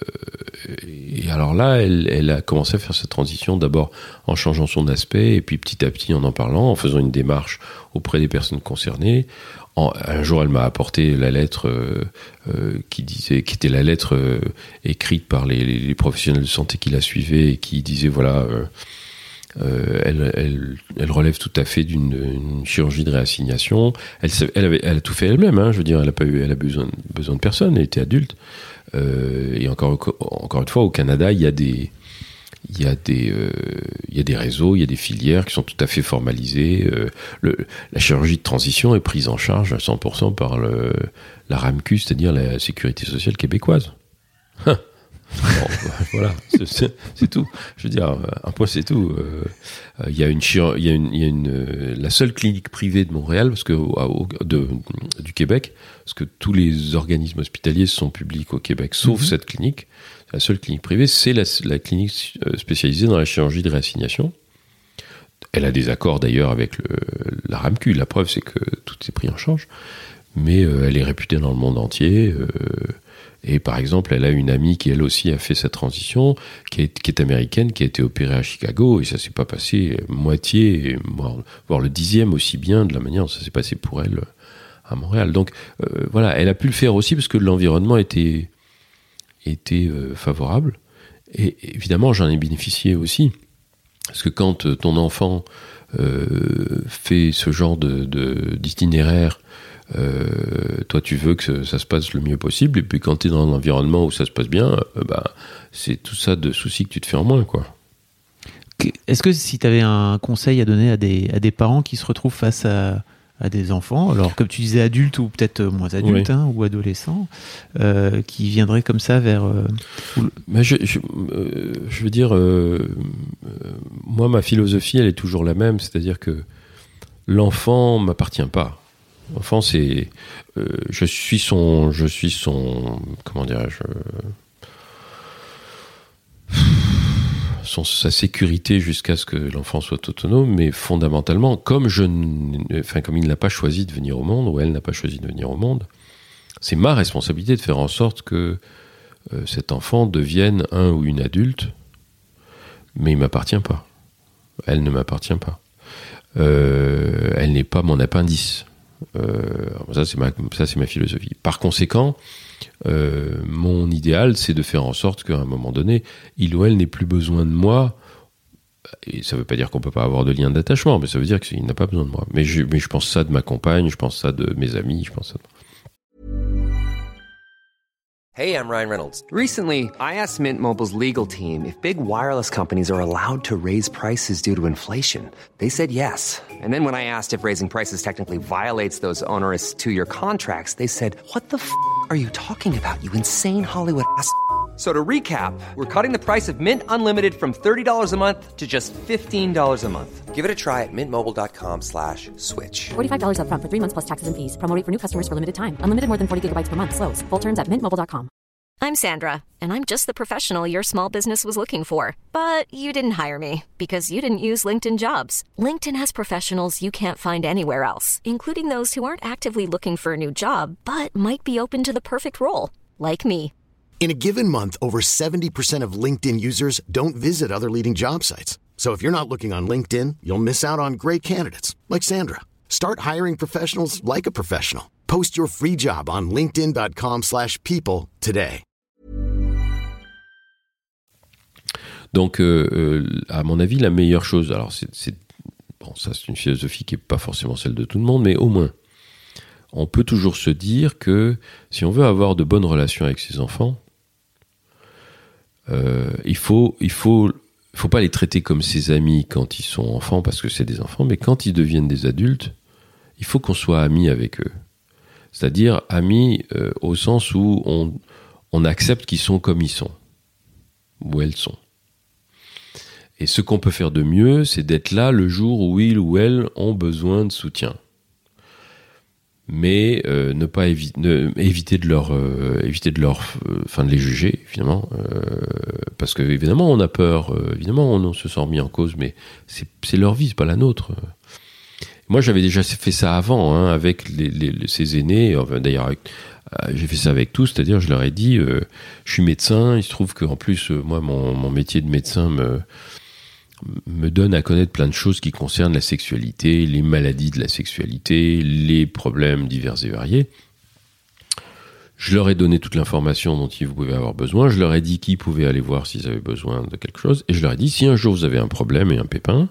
et alors là, elle, elle a commencé à faire cette transition d'abord en changeant son aspect et puis petit à petit en en parlant, en faisant une démarche auprès des personnes concernées. En, un jour, elle m'a apporté la lettre euh, euh, qui disait, qui était la lettre euh, écrite par les, les, les professionnels de santé qui la suivaient et qui disait voilà, euh, euh, elle, elle, elle relève tout à fait d'une une chirurgie de réassignation. Elle, elle, avait, elle a tout fait elle-même. Hein, je veux dire, elle a pas eu, elle a besoin, besoin de personne. Elle était adulte. Euh, et encore, encore une fois, au Canada, il y a des Il y a des, euh, il y a des réseaux, il y a des filières qui sont tout à fait formalisées. Euh, le, la chirurgie de transition est prise en charge à cent pour cent par le, la RAMQ, c'est-à-dire la Sécurité sociale québécoise. Bon, voilà, c'est, c'est, c'est tout. Je veux dire, un point c'est tout. Euh, il y a une, chir- il y a une, il y a une, euh, la seule clinique privée de Montréal, parce que au, de, du Québec, parce que tous les organismes hospitaliers sont publics au Québec, sauf mm-hmm. cette clinique. La seule clinique privée, c'est la, la clinique spécialisée dans la chirurgie de réassignation. Elle a des accords d'ailleurs avec le, la RAMQ. La preuve, c'est que tout est pris en charge. Mais euh, elle est réputée dans le monde entier. Euh, et par exemple, elle a une amie qui, elle aussi, a fait sa transition, qui est, qui est américaine, qui a été opérée à Chicago. Et ça s'est pas passé moitié, voire, voire le dixième aussi bien de la manière dont ça s'est passé pour elle à Montréal. Donc euh, voilà, elle a pu le faire aussi parce que l'environnement était... était euh, favorable et évidemment j'en ai bénéficié aussi parce que quand euh, ton enfant euh, fait ce genre de, de, d'itinéraire euh, toi tu veux que ça se passe le mieux possible et puis quand tu es dans un environnement où ça se passe bien euh, bah, c'est tout ça de soucis que tu te fais en moins quoi. Est-ce que si tu avais un conseil à donner à des, à des parents qui se retrouvent face à à des enfants, alors comme tu disais adultes ou peut-être moins adultes, oui. hein, ou adolescents, euh, qui viendraient comme ça vers... Euh, où... Mais je, je, euh, je veux dire, euh, euh, moi ma philosophie elle est toujours la même, c'est-à-dire que l'enfant m'appartient pas. L'enfant c'est... Euh, je suis son... Je suis son... Comment dirais-je son, sa sécurité jusqu'à ce que l'enfant soit autonome, mais fondamentalement, comme, je, enfin, comme il n'a pas choisi de venir au monde, ou elle n'a pas choisi de venir au monde, c'est ma responsabilité de faire en sorte que euh, cet enfant devienne un ou une adulte, mais il ne m'appartient pas. Elle ne m'appartient pas. Euh, elle n'est pas mon appendice. Euh, ça, c'est ma, ça, c'est ma philosophie. Par conséquent, euh, mon idéal, c'est de faire en sorte qu'à un moment donné, il ou elle n'ait plus besoin de moi. Et ça ne veut pas dire qu'on ne peut pas avoir de lien d'attachement, mais ça veut dire qu'il n'a pas besoin de moi. Mais je, mais je pense ça de ma compagne, je pense ça de mes amis, je pense ça de... Hey, I'm Ryan Reynolds. Recently, I asked Mint Mobile's legal team if big wireless companies are allowed to raise prices due to inflation. They said yes. And then when I asked if raising prices technically violates those onerous two-year contracts, they said, what the f*** are you talking about, you insane Hollywood ass f- So to recap, we're cutting the price of Mint Unlimited from thirty dollars a month to just fifteen dollars a month. Give it a try at mintmobile.com slash switch. forty-five dollars up front for three months plus taxes and fees. Promo rate for new customers for limited time. Unlimited more than forty gigabytes per month. Slows full terms at mint mobile dot com. I'm Sandra, and I'm just the professional your small business was looking for. But you didn't hire me because you didn't use LinkedIn Jobs. LinkedIn has professionals you can't find anywhere else, including those who aren't actively looking for a new job, but might be open to the perfect role, like me. In a given month, over seventy percent of LinkedIn users don't visit other leading job sites. So if you're not looking on LinkedIn, you'll miss out on great candidates like Sandra. Start hiring professionals like a professional. Post your free job on linkedin.com slash people today. Donc, euh, euh, à mon avis, la meilleure chose, alors c'est, c'est bon, ça c'est une philosophie qui n'est pas forcément celle de tout le monde, mais au moins, on peut toujours se dire que si on veut avoir de bonnes relations avec ses enfants, euh, il faut, il faut, faut pas les traiter comme ses amis quand ils sont enfants, parce que c'est des enfants, mais quand ils deviennent des adultes, il faut qu'on soit amis avec eux. C'est-à-dire amis euh, au sens où on, on accepte qu'ils sont comme ils sont, où elles sont. Et ce qu'on peut faire de mieux, c'est d'être là le jour où ils ou elles ont besoin de soutien. Mais euh, ne pas évi- ne, éviter de leur, euh, éviter de leur, enfin euh, de les juger, évidemment, euh, parce que évidemment on a peur, euh, évidemment on, on se sent mis en cause, mais c'est, c'est leur vie, c'est pas la nôtre. Moi j'avais déjà fait ça avant, hein, avec les, les, ces aînés, enfin, d'ailleurs avec, euh, j'ai fait ça avec tous, c'est-à-dire je leur ai dit, euh, je suis médecin, il se trouve qu'en plus euh, moi mon, mon métier de médecin me me donne à connaître plein de choses qui concernent la sexualité, les maladies de la sexualité, les problèmes divers et variés. Je leur ai donné toute l'information dont ils pouvaient avoir besoin, je leur ai dit qui pouvaient aller voir s'ils avaient besoin de quelque chose, et je leur ai dit, si un jour vous avez un problème et un pépin,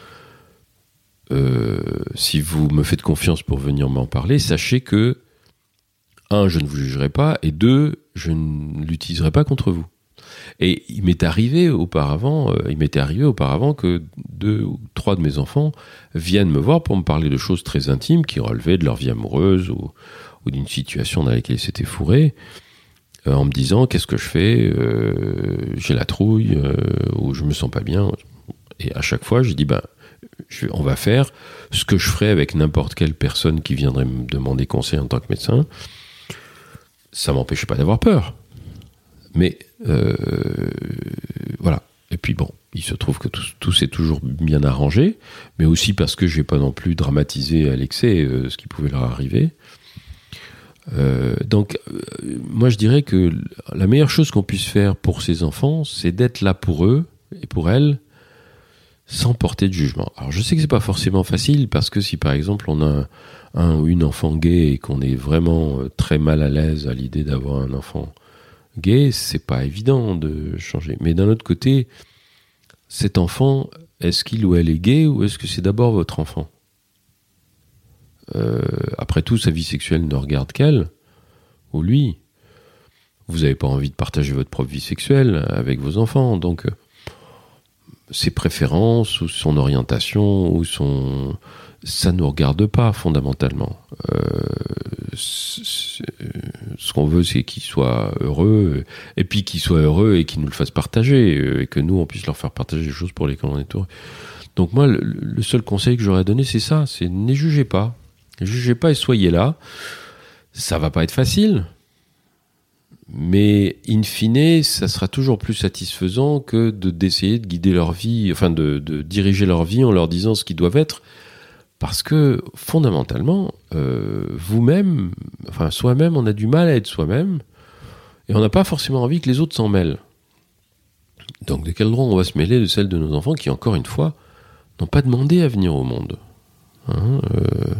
euh, si vous me faites confiance pour venir m'en parler, sachez que, un, je ne vous jugerai pas, et deux, je ne l'utiliserai pas contre vous. Et il m'est arrivé auparavant, euh, il m'était arrivé auparavant que deux ou trois de mes enfants viennent me voir pour me parler de choses très intimes qui relevaient de leur vie amoureuse ou, ou d'une situation dans laquelle ils s'étaient fourrés, euh, en me disant qu'est-ce que je fais, euh, j'ai la trouille, euh, ou je me sens pas bien. Et à chaque fois, j'ai dit ben, je, on va faire ce que je ferais avec n'importe quelle personne qui viendrait me demander conseil en tant que médecin. Ça m'empêchait pas d'avoir peur. Mais euh, voilà. Et puis bon, il se trouve que tout, tout s'est toujours bien arrangé, mais aussi parce que j'ai pas non plus dramatisé à l'excès euh, ce qui pouvait leur arriver. Euh, donc, euh, moi je dirais que la meilleure chose qu'on puisse faire pour ces enfants, c'est d'être là pour eux et pour elles, sans porter de jugement. Alors je sais que c'est pas forcément facile, parce que si par exemple on a un, un ou une enfant gay et qu'on est vraiment très mal à l'aise à l'idée d'avoir un enfant gay, c'est pas évident de changer. Mais d'un autre côté, cet enfant, est-ce qu'il ou elle est gay, ou est-ce que c'est d'abord votre enfant ? euh, Après tout, sa vie sexuelle ne regarde qu'elle, ou lui. Vous n'avez pas envie de partager votre propre vie sexuelle avec vos enfants, donc ses préférences ou son orientation ou son... Ça ne nous regarde pas fondamentalement. Euh, ce qu'on veut, c'est qu'il soit heureux, et puis qu'il soit heureux et qu'il nous le fasse partager, et que nous, on puisse leur faire partager des choses pour lesquelles on est heureux. Donc moi, le, le seul conseil que j'aurais donné, c'est ça, c'est ne jugez pas. Ne jugez pas et soyez là. Ça va pas être facile, mais in fine, ça sera toujours plus satisfaisant que de, d'essayer de guider leur vie, enfin de, de diriger leur vie en leur disant ce qu'ils doivent être. Parce que, fondamentalement, euh, vous-même, enfin, soi-même, on a du mal à être soi-même, et on n'a pas forcément envie que les autres s'en mêlent. Donc, de quel droit on va se mêler de celles de nos enfants qui, encore une fois, n'ont pas demandé à venir au monde. Hein, euh...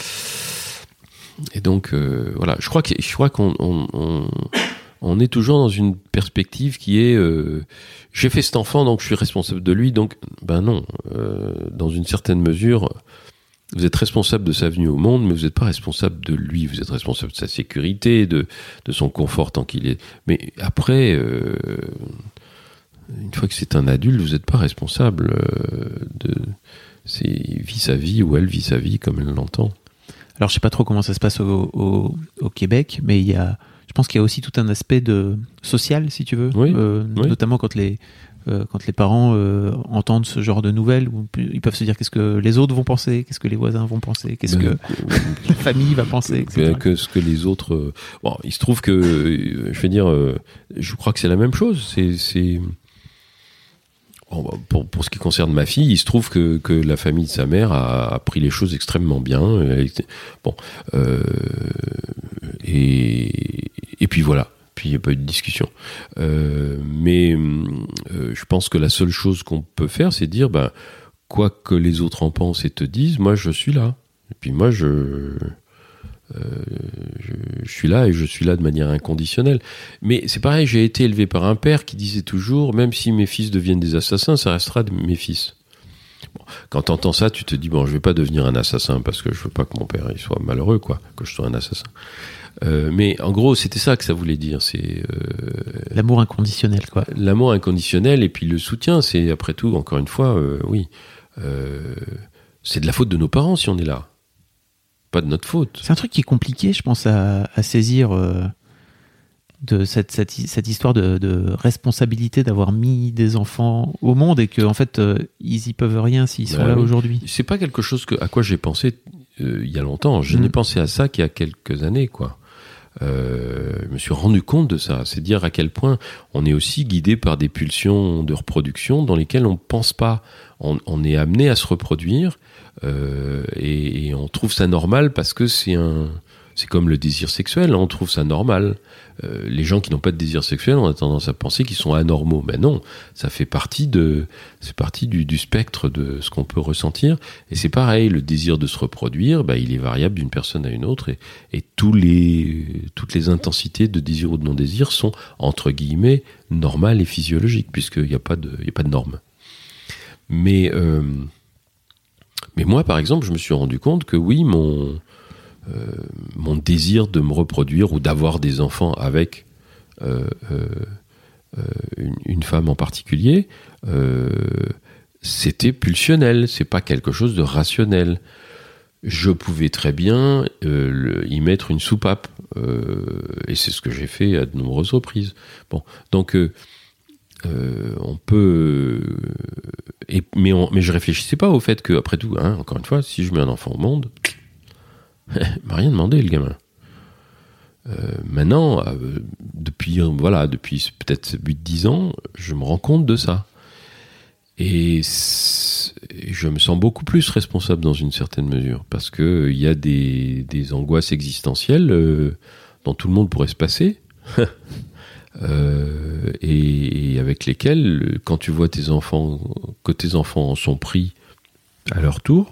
Et donc, euh, voilà, je crois, que, je crois qu'on on, on, on est toujours dans une perspective qui est... Euh, j'ai fait cet enfant, donc je suis responsable de lui, donc, ben non, euh, dans une certaine mesure... Vous êtes responsable de sa venue au monde, mais vous n'êtes pas responsable de lui. Vous êtes responsable de sa sécurité, de, de son confort tant qu'il est. Mais après, euh, une fois que c'est un adulte, vous n'êtes pas responsable euh, de. C'est, il vit sa vie ou elle vit sa vie comme elle l'entend. Alors, je ne sais pas trop comment ça se passe au, au, au Québec, mais il y a, je pense qu'il y a aussi tout un aspect de social, si tu veux, oui, euh, oui. Notamment quand les. Euh, quand les parents euh, entendent ce genre de nouvelles, où ils peuvent se dire qu'est-ce que les autres vont penser, qu'est-ce que les voisins vont penser, qu'est-ce ben, que la famille va penser, et cetera. Que ce que les autres... Euh... Bon, il se trouve que, euh, je veux dire, euh, je crois que c'est la même chose. C'est, c'est... Bon, pour, pour ce qui concerne ma fille, il se trouve que, que la famille de sa mère a, a pris les choses extrêmement bien. Était... Bon, euh... et, et puis voilà. Puis il n'y a pas eu de discussion. Euh, mais euh, je pense que la seule chose qu'on peut faire, c'est dire, ben, quoi que les autres en pensent et te disent, moi je suis là. Et puis moi je, euh, je, je suis là et je suis là de manière inconditionnelle. Mais c'est pareil, j'ai été élevé par un père qui disait toujours, même si mes fils deviennent des assassins, ça restera de mes fils. Bon, quand tu entends ça, tu te dis, bon, je vais pas devenir un assassin parce que je veux pas que mon père il soit malheureux, quoi, que je sois un assassin. Euh, mais en gros, c'était ça que ça voulait dire. C'est euh, l'amour inconditionnel, quoi. L'amour inconditionnel et puis le soutien. C'est après tout, encore une fois, euh, oui, euh, c'est de la faute de nos parents si on est là, pas de notre faute. C'est un truc qui est compliqué, je pense, à, à saisir euh, de cette, cette, cette histoire de, de responsabilité d'avoir mis des enfants au monde et que en fait, euh, ils y peuvent rien s'ils sont bah, là oui. aujourd'hui. C'est pas quelque chose que, à quoi j'ai pensé euh, il y a longtemps. Je mmh. n'ai pensé à ça qu'il y a quelques années, quoi. Euh, je me suis rendu compte de ça, c'est dire à quel point on est aussi guidé par des pulsions de reproduction dans lesquelles on pense pas, on, on est amené à se reproduire euh, et, et on trouve ça normal parce que c'est un, c'est comme le désir sexuel, hein, on trouve ça normal. Euh, les gens qui n'ont pas de désir sexuel, on a tendance à penser qu'ils sont anormaux, mais non, ça fait partie de, c'est partie du, du spectre de ce qu'on peut ressentir. Et c'est pareil, le désir de se reproduire, bah, il est variable d'une personne à une autre, et, et tous les, toutes les intensités de désir ou de non-désir sont entre guillemets normales et physiologiques, puisqu'il n'y a pas de, il y a pas de normes. Mais, euh, mais moi, par exemple, je me suis rendu compte que oui, mon Euh, mon désir de me reproduire ou d'avoir des enfants avec euh, euh, euh, une, une femme en particulier, euh, c'était pulsionnel, c'est pas quelque chose de rationnel. Je pouvais très bien euh, le, y mettre une soupape, euh, et c'est ce que j'ai fait à de nombreuses reprises. Bon, donc euh, euh, on peut, et, mais, on, mais je réfléchissais pas au fait que, après tout, hein, encore une fois, si je mets un enfant au monde, il m'a rien demandé, le gamin. Euh, maintenant, euh, depuis, voilà, depuis peut-être huit dix ans, je me rends compte de ça. Et je me sens beaucoup plus responsable dans une certaine mesure, parce qu'il y a des, des angoisses existentielles euh, dont tout le monde pourrait se passer, euh, et, et avec lesquelles, quand tu vois tes enfants, que tes enfants en sont pris à leur tour,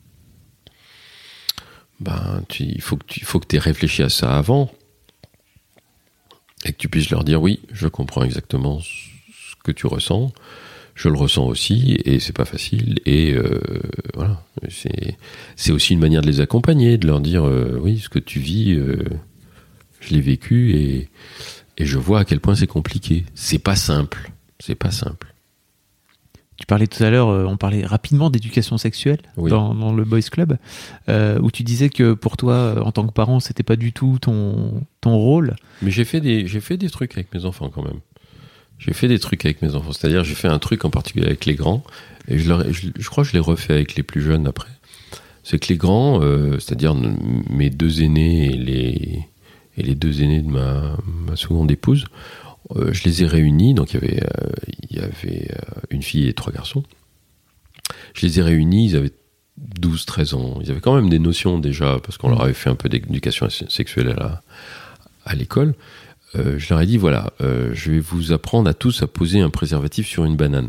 ben, tu, il faut que tu faut que tu aies réfléchi à ça avant et que tu puisses leur dire oui, je comprends exactement ce que tu ressens, je le ressens aussi et c'est pas facile et euh, voilà, c'est c'est aussi une manière de les accompagner, de leur dire euh, oui, ce que tu vis, euh, je l'ai vécu et et je vois à quel point c'est compliqué. C'est pas simple, c'est pas simple. tu parlais tout à l'heure, euh, on parlait rapidement d'éducation sexuelle oui. dans, dans le Boys Club, euh, où tu disais que pour toi, euh, en tant que parent, c'était pas du tout ton, ton rôle. Mais j'ai fait, des, j'ai fait des trucs avec mes enfants quand même. J'ai fait des trucs avec mes enfants. C'est-à-dire, j'ai fait un truc en particulier avec les grands, et je, leur, je, je crois que je l'ai refait avec les plus jeunes après. C'est que les grands, euh, c'est-à-dire mes deux aînés et les, et les deux aînés de ma, ma seconde épouse, Euh, je les ai réunis, donc il y avait, euh, il y avait euh, une fille et trois garçons. Je les ai réunis, ils avaient douze treize ans. Ils avaient quand même des notions déjà, parce qu'on leur avait fait un peu d'éducation sexuelle à, la, à l'école. Euh, je leur ai dit, voilà, euh, je vais vous apprendre à tous à poser un préservatif sur une banane.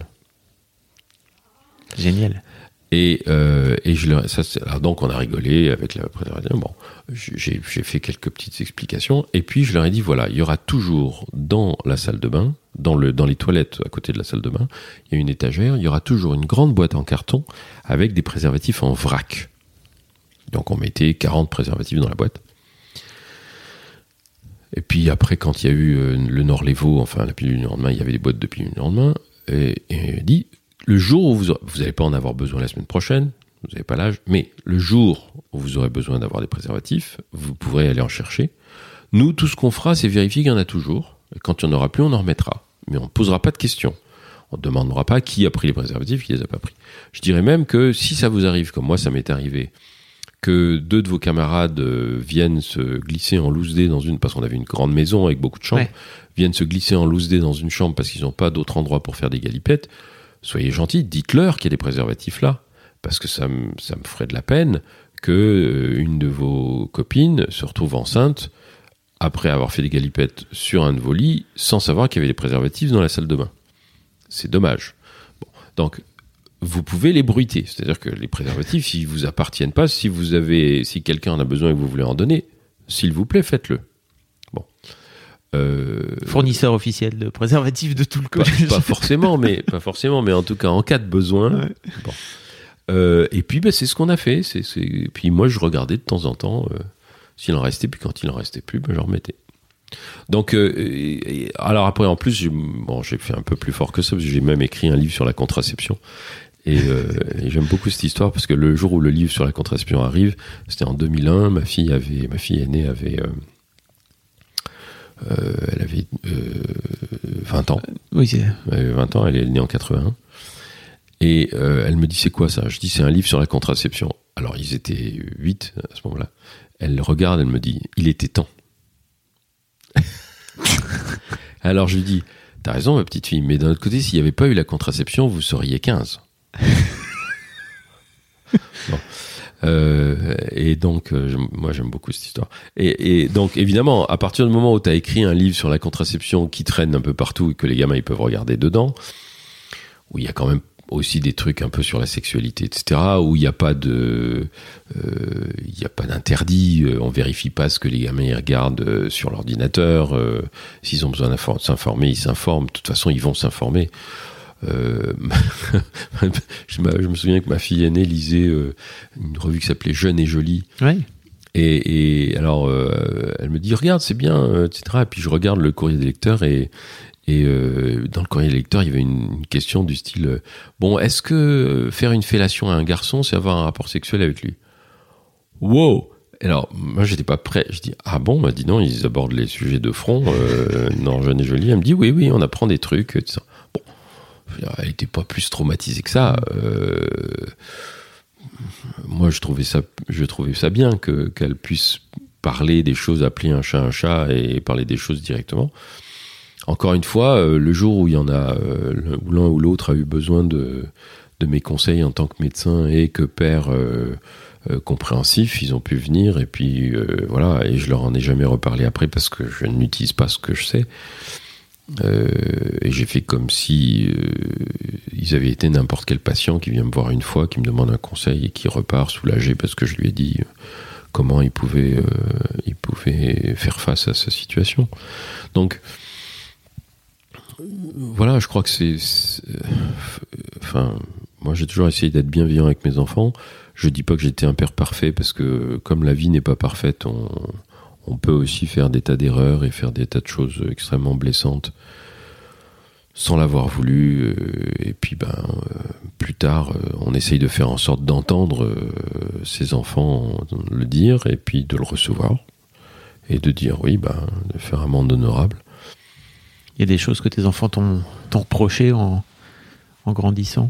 Génial. Et, euh, et je leur, ça, alors donc on a rigolé avec la préservatif. Bon, j'ai, j'ai fait quelques petites explications. Et puis je leur ai dit voilà, il y aura toujours dans la salle de bain, dans, le, dans les toilettes à côté de la salle de bain, il y a une étagère, il y aura toujours une grande boîte en carton avec des préservatifs en vrac. Donc on mettait quarante préservatifs dans la boîte. Et puis après, quand il y a eu euh, le Nord-Lévaux, enfin la pilule du lendemain, il y avait des boîtes de pilule du lendemain, et, et il dit le jour où vous vous n'allez pas en avoir besoin la semaine prochaine, vous n'avez pas l'âge, mais le jour où vous aurez besoin d'avoir des préservatifs, vous pourrez aller en chercher. Nous, tout ce qu'on fera, c'est vérifier qu'il y en a toujours. Et quand il n'y en aura plus, on en remettra. Mais on ne posera pas de questions. On ne demandera pas qui a pris les préservatifs, qui les a pas pris. Je dirais même que si ça vous arrive, comme moi ça m'est arrivé, que deux de vos camarades euh, viennent se glisser en loose day dans une, parce qu'on avait une grande maison avec beaucoup de chambres, ouais. viennent se glisser en loose day dans une chambre parce qu'ils n'ont pas d'autre endroit pour faire des galipettes, soyez gentils, dites-leur qu'il y a des préservatifs là, parce que ça me, ça me ferait de la peine que euh, une de vos copines se retrouve enceinte après avoir fait des galipettes sur un de vos lits sans savoir qu'il y avait des préservatifs dans la salle de bain. C'est dommage. Bon, donc, vous pouvez les bruiter, c'est-à-dire que les préservatifs, s'ils vous appartiennent pas, si vous avez, si quelqu'un en a besoin et que vous voulez en donner, s'il vous plaît, faites-le. Bon. Euh, Fournisseur officiel de préservatifs de tout le collège. Pas, pas forcément, mais pas forcément, mais en tout cas en cas de besoin. Ouais. Bon. Euh, et puis ben, c'est ce qu'on a fait. C'est, c'est... Et puis moi je regardais de temps en temps euh, s'il en restait, puis quand il en restait plus, ben, je remettais. Donc euh, et, et, alors après en plus j'ai, bon, j'ai fait un peu plus fort que ça parce que j'ai même écrit un livre sur la contraception. Et, euh, et j'aime beaucoup cette histoire parce que le jour où le livre sur la contraception arrive, c'était en deux mille un. Ma fille avait, ma fille aînée avait euh, Euh, elle avait euh, vingt ans. Oui, c'est... Elle avait vingt ans, elle est née en quatre-vingt-un. Et euh, elle me dit, c'est quoi ça ? Je dis, c'est un livre sur la contraception. Alors, ils étaient huit à ce moment-là. Elle le regarde, elle me dit, il était temps. Alors, je lui dis, t'as raison, ma petite fille, mais d'un autre côté, s'il n'y avait pas eu la contraception, vous seriez quinze. Bon. Euh, et donc, euh, moi j'aime beaucoup cette histoire. Et, et donc, évidemment, à partir du moment où tu as écrit un livre sur la contraception qui traîne un peu partout et que les gamins ils peuvent regarder dedans, où il y a quand même aussi des trucs un peu sur la sexualité, et cetera, où il n'y a pas de, euh, il n'y a pas d'interdit, euh, on vérifie pas ce que les gamins ils regardent euh, sur l'ordinateur. Euh, s'ils ont besoin de s'informer, ils s'informent. De toute façon, ils vont s'informer. Euh, je, je me souviens que ma fille aînée lisait euh, une revue qui s'appelait Jeune et Jolie. Ouais. Et, et alors, euh, elle me dit, regarde, c'est bien, euh, et cetera. Et puis je regarde le courrier des lecteurs et, et euh, dans le courrier des lecteurs, il y avait une, une question du style, euh, bon, est-ce que faire une fellation à un garçon, c'est avoir un rapport sexuel avec lui ? Wow ! Alors, moi, j'étais pas prêt. Je dis, ah bon ? Elle dit non, ils abordent les sujets de front euh, dans Jeune et Jolie. Elle me dit, oui, oui, on apprend des trucs, et cetera. Elle n'était pas plus traumatisée que ça. Euh, moi, je trouvais ça, je trouvais ça bien que, qu'elle puisse parler des choses, appeler un chat un chat et parler des choses directement. Encore une fois, euh, le jour où il y en a, euh, où l'un ou l'autre a eu besoin de, de mes conseils en tant que médecin et que père euh, euh, compréhensif, ils ont pu venir et puis euh, voilà. Et je leur en ai jamais reparlé après parce que je n'utilise pas ce que je sais. Euh, et j'ai fait comme si euh, ils avaient été n'importe quel patient qui vient me voir une fois, qui me demande un conseil et qui repart soulagé parce que je lui ai dit euh, comment il pouvait, euh, il pouvait faire face à sa situation. Donc voilà, je crois que c'est, c'est enfin, moi j'ai toujours essayé d'être bienveillant avec mes enfants. Je dis pas que j'étais un père parfait parce que comme la vie n'est pas parfaite, on On peut aussi faire des tas d'erreurs et faire des tas de choses extrêmement blessantes sans l'avoir voulu. Et puis, ben, euh, plus tard, euh, on essaye de faire en sorte d'entendre euh, ses enfants le dire et puis de le recevoir et de dire oui, bah, de faire un monde honorable. Il y a des choses que tes enfants t'ont, t'ont reproché en, en grandissant?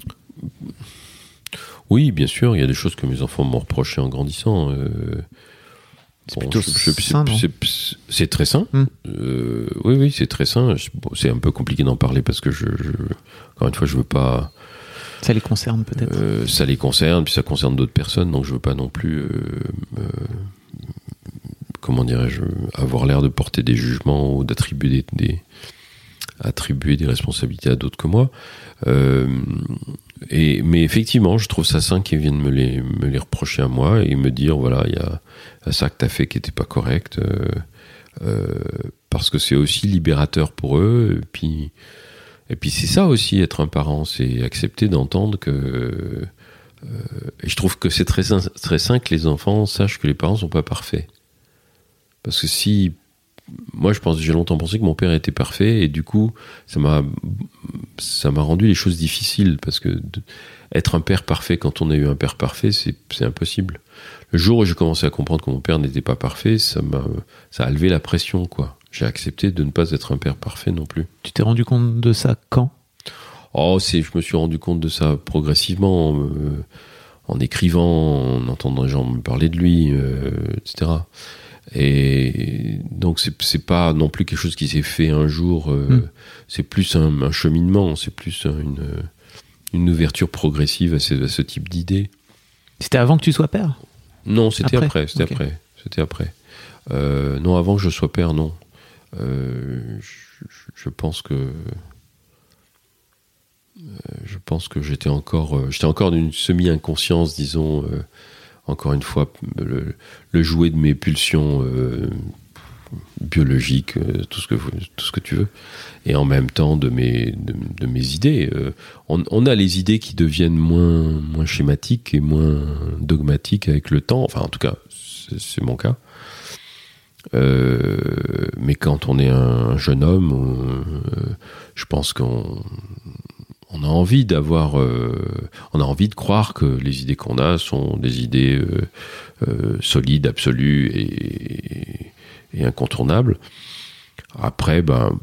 Oui, bien sûr, il y a des choses que mes enfants m'ont reproché en grandissant. Euh, c'est bon, plutôt je, je, sain, non? c'est, c'est très sain. Mm. Euh, oui, oui, c'est très sain. Bon, c'est un peu compliqué d'en parler parce que, je, je, encore une fois, je veux pas... Ça les concerne peut-être. Euh, ça les concerne, puis ça concerne d'autres personnes, donc je veux pas non plus... Euh, euh, comment dirais-je, avoir l'air de porter des jugements ou d'attribuer des, des, attribuer des responsabilités à d'autres que moi. Euh, et, mais effectivement, je trouve ça sain qu'ils viennent me les, me les reprocher à moi et me dire, voilà, il y a, y a ça que t'as fait qui était pas correct, euh, euh, parce que c'est aussi libérateur pour eux. Et puis, et puis c'est ça aussi, être un parent, c'est accepter d'entendre que... Euh, et je trouve que c'est très sain, très sain que les enfants sachent que les parents sont pas parfaits. Parce que si... Moi, je pense, j'ai longtemps pensé que mon père était parfait, et du coup, ça m'a, ça m'a rendu les choses difficiles, parce que de, être un père parfait quand on a eu un père parfait, c'est, c'est impossible. Le jour où j'ai commencé à comprendre que mon père n'était pas parfait, ça m'a, ça a levé la pression, quoi. J'ai accepté de ne pas être un père parfait non plus. Tu t'es rendu compte de ça quand ? Oh, c'est, je me suis rendu compte de ça progressivement, euh, en écrivant, en entendant les gens me parler de lui, euh, et cetera. Et donc c'est c'est pas non plus quelque chose qui s'est fait un jour, euh, mmh. c'est plus un, un cheminement, c'est plus une une ouverture progressive à ce, à ce type d'idées. C'était avant que tu sois père ? Non, c'était après, après c'était okay. après, c'était après. Euh, non, avant que je sois père, non. Euh, je, je pense que euh, je pense que j'étais encore euh, j'étais encore d'une semi-inconscience, disons. Euh, Encore une fois, le, le jouet de mes pulsions euh, biologiques, euh, tout ce que tout ce que tu veux, et en même temps de mes de, de mes idées. Euh, on, on a les idées qui deviennent moins moins schématiques et moins dogmatiques avec le temps. Enfin, en tout cas, c'est, c'est mon cas. Euh, mais quand on est un jeune homme, on, euh, je pense qu'on On a envie d'avoir, euh, on a envie de croire que les idées qu'on a sont des idées euh, euh, solides, absolues et, et incontournables. Après, ben,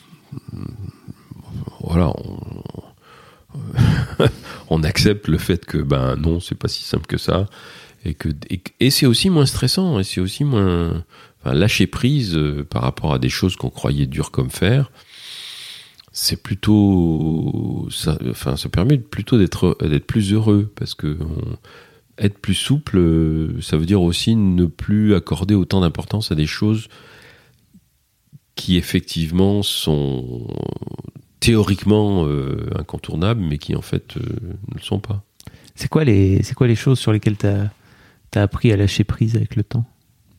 voilà, on, on accepte le fait que, ben non, c'est pas si simple que ça, et que, et, et c'est aussi moins stressant, et c'est aussi moins, enfin, lâcher prise euh, par rapport à des choses qu'on croyait dures comme fer. C'est plutôt, ça, enfin, ça permet plutôt d'être, d'être plus heureux, parce que on, être plus souple, ça veut dire aussi ne plus accorder autant d'importance à des choses qui effectivement sont théoriquement euh, incontournables, mais qui en fait euh, ne le sont pas. C'est quoi les, c'est quoi les choses sur lesquelles t'as, t'as appris à lâcher prise avec le temps ?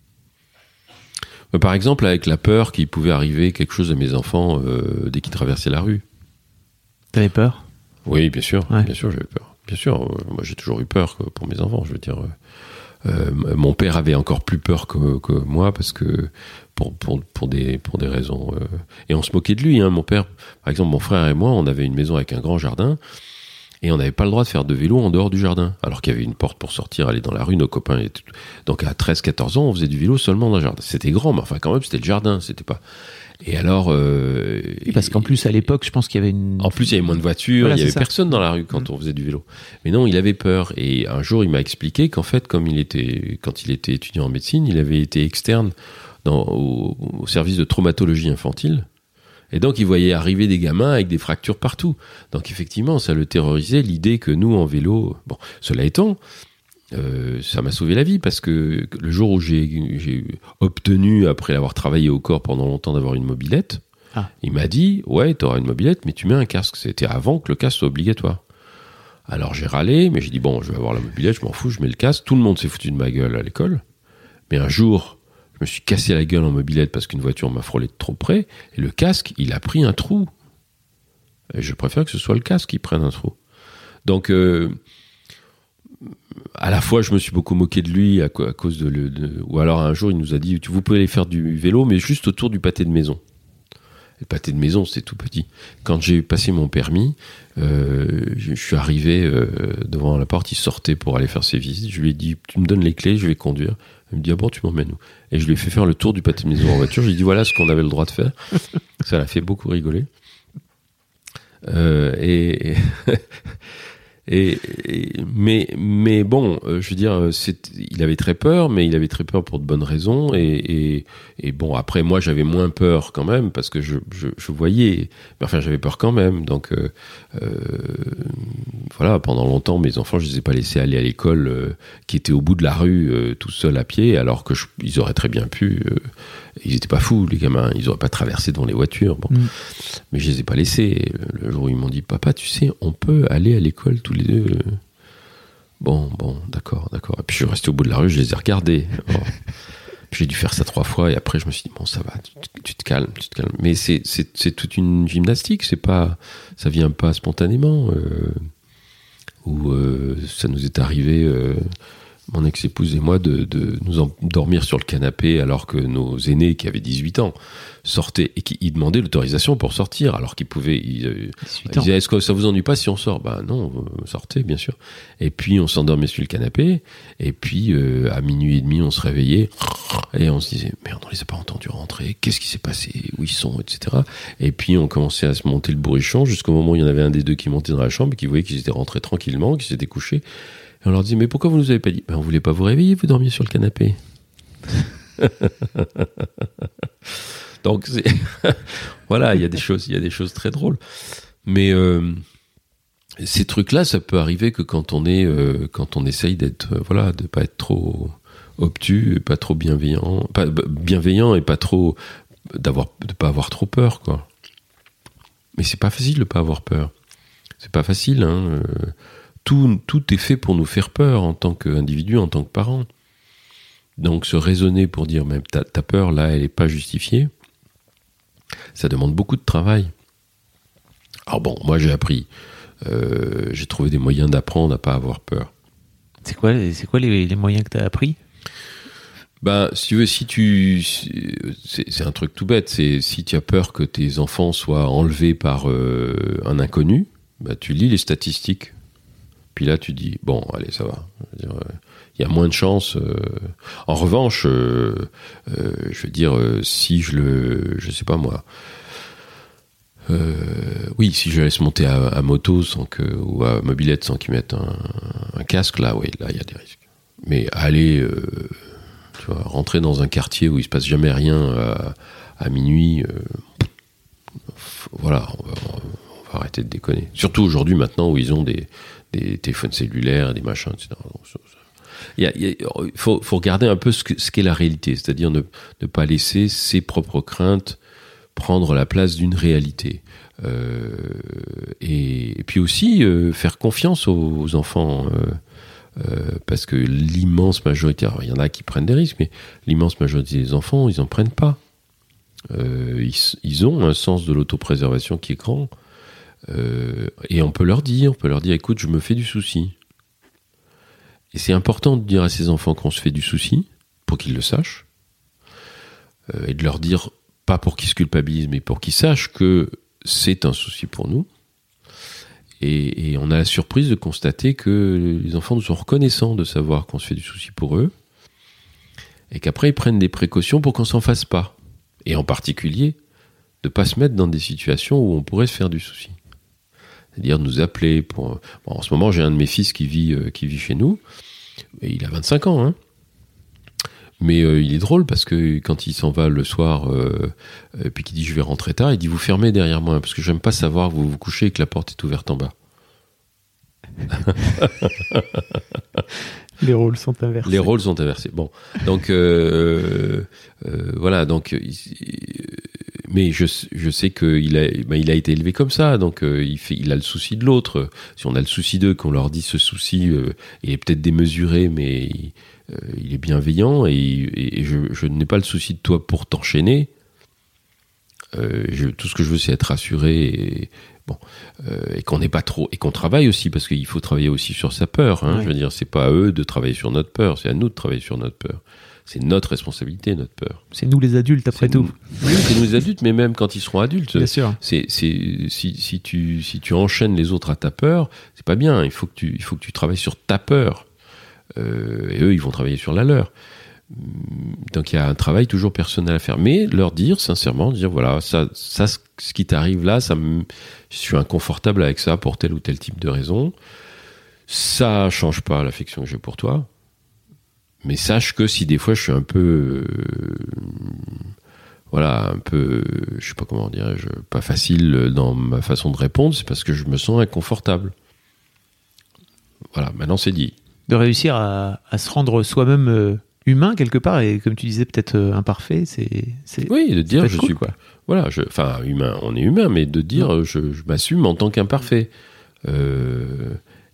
Par exemple, avec la peur qu'il pouvait arriver quelque chose à mes enfants euh, dès qu'ils traversaient la rue. T'avais peur ? Oui, bien sûr, ouais. bien sûr, j'avais peur. Bien sûr, euh, moi j'ai toujours eu peur quoi, pour mes enfants. Je veux dire, euh, euh, mon père avait encore plus peur que, que moi parce que pour pour pour des pour des raisons. Euh, et on se moquait de lui. Hein, mon père, par exemple, mon frère et moi, on avait une maison avec un grand jardin. Et on n'avait pas le droit de faire de vélo en dehors du jardin. Alors qu'il y avait une porte pour sortir, aller dans la rue, nos copains étaient... Donc à treize quatorze ans, on faisait du vélo seulement dans le jardin. C'était grand, mais enfin quand même, c'était le jardin, c'était pas... Et alors... Euh... Et parce qu'en plus, à l'époque, je pense qu'il y avait une... En plus, il y avait moins de voitures, voilà, il y avait ça. Personne dans la rue quand mmh. on faisait du vélo. Mais non, il avait peur. Et un jour, il m'a expliqué qu'en fait, comme il était... quand il était étudiant en médecine, il avait été externe dans... au... au service de traumatologie infantile. Et donc, il voyait arriver des gamins avec des fractures partout. Donc, effectivement, ça le terrorisait, l'idée que nous, en vélo... Bon, cela étant, euh, ça m'a sauvé la vie, parce que le jour où j'ai, j'ai obtenu, après l'avoir travaillé au corps pendant longtemps, d'avoir une mobilette, ah. il m'a dit, ouais, t'auras une mobilette, mais tu mets un casque. C'était avant que le casque soit obligatoire. Alors, j'ai râlé, mais j'ai dit, bon, je vais avoir la mobilette, je m'en fous, je mets le casque. Tout le monde s'est foutu de ma gueule à l'école. Mais un jour... je me suis cassé la gueule en mobilette parce qu'une voiture m'a frôlé de trop près, et le casque, il a pris un trou. Et je préfère que ce soit le casque qui prenne un trou. Donc, euh, à la fois, je me suis beaucoup moqué de lui à, à cause de, de... Ou alors, un jour, il nous a dit, vous pouvez aller faire du vélo, mais juste autour du pâté de maison. Le pâté de maison, c'était tout petit. Quand j'ai passé mon permis, euh, je suis arrivé euh, devant la porte, il sortait pour aller faire ses visites. Je lui ai dit, tu me donnes les clés, je vais conduire. Il me dit, ah bon, tu m'emmènes où? Et je lui ai fait faire le tour du pâté de maison en voiture. J'ai dit, voilà ce qu'on avait le droit de faire. Ça l'a fait beaucoup rigoler. Euh, et... Et, et mais mais bon, euh, je veux dire, c'est, il avait très peur, mais il avait très peur pour de bonnes raisons. Et, et, et bon, après moi, j'avais moins peur quand même parce que je je, je voyais, mais enfin, j'avais peur quand même. Donc euh, euh, voilà, pendant longtemps, mes enfants, je les ai pas laissés aller à l'école, euh, qui était au bout de la rue, euh, tout seul à pied, alors que je, ils auraient très bien pu. Euh, ils étaient pas fous, les gamins. Ils auraient pas traversé devant les voitures. Bon, mmh. Mais je les ai pas laissés. Le jour où ils m'ont dit, papa, tu sais, on peut aller à l'école tous les deux. Bon, bon, d'accord, d'accord. Et puis je suis resté au bout de la rue, je les ai regardés. Bon. J'ai dû faire ça trois fois et après je me suis dit, bon, ça va, tu, tu te calmes, tu te calmes. Mais c'est, c'est, c'est toute une gymnastique, c'est pas, ça vient pas spontanément. Euh, ou euh, ça nous est arrivé, euh, mon ex-épouse et moi, de, de nous endormir sur le canapé alors que nos aînés qui avaient dix-huit ans sortaient et qui ils demandaient l'autorisation pour sortir alors qu'ils pouvaient. Ils, ils disaient, est-ce que ça vous ennuie pas si on sort? Ben non, sortez bien sûr. Et puis on s'endormait sur le canapé et puis euh, à minuit et demi on se réveillait et on se disait merde, on les a pas entendus rentrer. Qu'est-ce qui s'est passé? Où ils sont, et cetera. Et puis on commençait à se monter le bourrichon jusqu'au moment où il y en avait un des deux qui montait dans la chambre et qui voyait qu'ils étaient rentrés tranquillement, qu'ils s'étaient couchés. Et on leur dit, mais pourquoi vous nous avez pas dit? Ben, on voulait pas vous réveiller, vous dormiez sur le canapé. Donc, c'est voilà, il y a des choses, il y a des choses très drôles. Mais euh, ces trucs-là, ça peut arriver que quand on est, euh, quand on essaye d'être, euh, voilà, de pas être trop obtus, pas trop bienveillant, pas bienveillant et pas trop, d'avoir, de pas avoir trop peur, quoi. Mais c'est pas facile de pas avoir peur. C'est pas facile, hein. Euh, Tout, tout est fait pour nous faire peur en tant qu'individu, en tant que parent. Donc se raisonner pour dire même ta, ta peur là, elle n'est pas justifiée, ça demande beaucoup de travail. Alors bon, moi j'ai appris, euh, j'ai trouvé des moyens d'apprendre à pas avoir peur. C'est quoi, c'est quoi les, les moyens que tu as appris? Ben, si tu veux, si tu, c'est, c'est un truc tout bête, c'est si tu as peur que tes enfants soient enlevés par euh, un inconnu, ben, tu lis les statistiques. Puis là, tu dis, bon, allez, ça va. Il euh, y a moins de chances. Euh... En revanche, euh, euh, je veux dire, euh, si je le... Je sais pas, moi... Euh, oui, si je laisse monter à, à moto sans que, ou à mobilette sans qu'ils mettent un, un casque, là, oui, là, il y a des risques. Mais aller, euh, tu vois, rentrer dans un quartier où il se passe jamais rien à, à minuit, euh, voilà, on va, on va arrêter de déconner. Surtout aujourd'hui, maintenant, où ils ont des... des téléphones cellulaires, des machins, et cetera. Il, y a, il, y a, il faut, faut regarder un peu ce, que, ce qu'est la réalité, c'est-à-dire ne, ne pas laisser ses propres craintes prendre la place d'une réalité. Euh, et, et puis aussi euh, faire confiance aux, aux enfants, euh, euh, parce que l'immense majorité, alors il y en a qui prennent des risques, mais l'immense majorité des enfants, ils n'en prennent pas. Euh, ils, ils ont un sens de l'autopréservation qui est grand. Euh, et on peut leur dire, on peut leur dire, écoute, je me fais du souci. Et c'est important de dire à ces enfants qu'on se fait du souci, pour qu'ils le sachent, euh, et de leur dire, pas pour qu'ils se culpabilisent, mais pour qu'ils sachent que c'est un souci pour nous. Et, et on a la surprise de constater que les enfants nous sont reconnaissants de savoir qu'on se fait du souci pour eux, et qu'après ils prennent des précautions pour qu'on s'en fasse pas. Et en particulier, de pas se mettre dans des situations où on pourrait se faire du souci. C'est-à-dire nous appeler pour... Bon, en ce moment, j'ai un de mes fils qui vit, euh, qui vit chez nous, et il a vingt-cinq ans, hein. Mais euh, il est drôle parce que quand il s'en va le soir, euh, et puis qu'il dit je vais rentrer tard, il dit vous fermez derrière moi, parce que j'aime pas savoir que vous vous couchez et que la porte est ouverte en bas. Les rôles sont inversés. Les rôles sont inversés. Bon, donc euh, euh, voilà, donc... Euh, mais je, je sais qu'il a, ben il a été élevé comme ça, donc euh, il, fait, il a le souci de l'autre. Si on a le souci d'eux, qu'on leur dit ce souci, euh, il est peut-être démesuré, mais il, euh, il est bienveillant, et, et, et je, je n'ai pas le souci de toi pour t'enchaîner. Euh, je, tout ce que je veux, c'est être rassuré et, Bon, euh, et qu'on n'est pas trop, et qu'on travaille aussi, parce qu'il faut travailler aussi sur sa peur. Hein, ouais. Je veux dire, c'est pas à eux de travailler sur notre peur, c'est à nous de travailler sur notre peur. C'est notre responsabilité, notre peur. C'est nous les adultes, après c'est tout. Nous, oui, c'est nous les adultes, mais même quand ils seront adultes. Bien sûr. C'est, c'est, si, si, tu, si tu enchaînes les autres à ta peur, c'est pas bien. Il faut que tu, il faut que tu travailles sur ta peur. Euh, et eux, ils vont travailler sur la leur. Donc il y a un travail toujours personnel à faire. Mais leur dire, sincèrement, dire voilà, ça, ça ce qui t'arrive là, ça me, je suis inconfortable avec ça pour tel ou tel type de raison. Ça change pas l'affection que j'ai pour toi. Mais sache que si des fois je suis un peu, euh, voilà, un peu, je sais pas comment dirais-je, pas facile dans ma façon de répondre, c'est parce que je me sens inconfortable. Voilà, maintenant c'est dit. De réussir à, à se rendre soi-même euh, humain quelque part, et comme tu disais, peut-être euh, imparfait, c'est, c'est. Oui, de dire je cool, suis quoi. Voilà, je, enfin humain, on est humain, mais de dire je, je m'assume en tant qu'imparfait. Euh,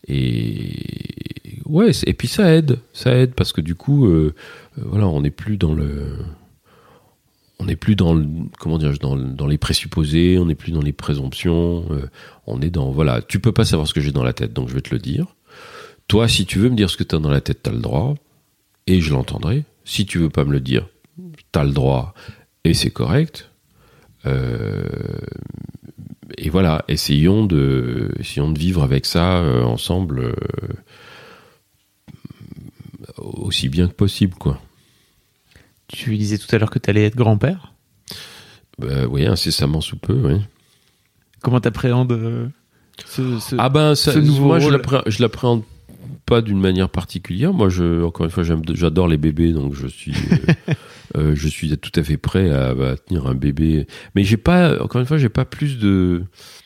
et ouais, et puis ça aide, ça aide parce que du coup, euh, voilà, on n'est plus dans le, on n'est plus dans le, comment dire, dans, dans les présupposés, on n'est plus dans les présomptions, euh, on est dans, voilà, tu peux pas savoir ce que j'ai dans la tête, donc je vais te le dire. Toi, si tu veux me dire ce que tu as dans la tête, tu as le droit, et je l'entendrai. Si tu veux pas me le dire, tu as le droit, et c'est correct. Euh, et voilà, essayons de, essayons de vivre avec ça euh, ensemble euh, aussi bien que possible, quoi. Tu disais tout à l'heure que tu allais être grand-père. Bah, oui, incessamment sous peu, oui. Comment t'appréhendes euh, ce, ce, ah ben, ça, ce nouveau moi, rôle? je l'appréhende, je l'appréhende pas d'une manière particulière. Moi, je, encore une fois, j'aime, j'adore les bébés, donc je suis, euh, euh, je suis tout à fait prêt à, à tenir un bébé. Mais j'ai pas, encore une fois, j'ai pas plus de.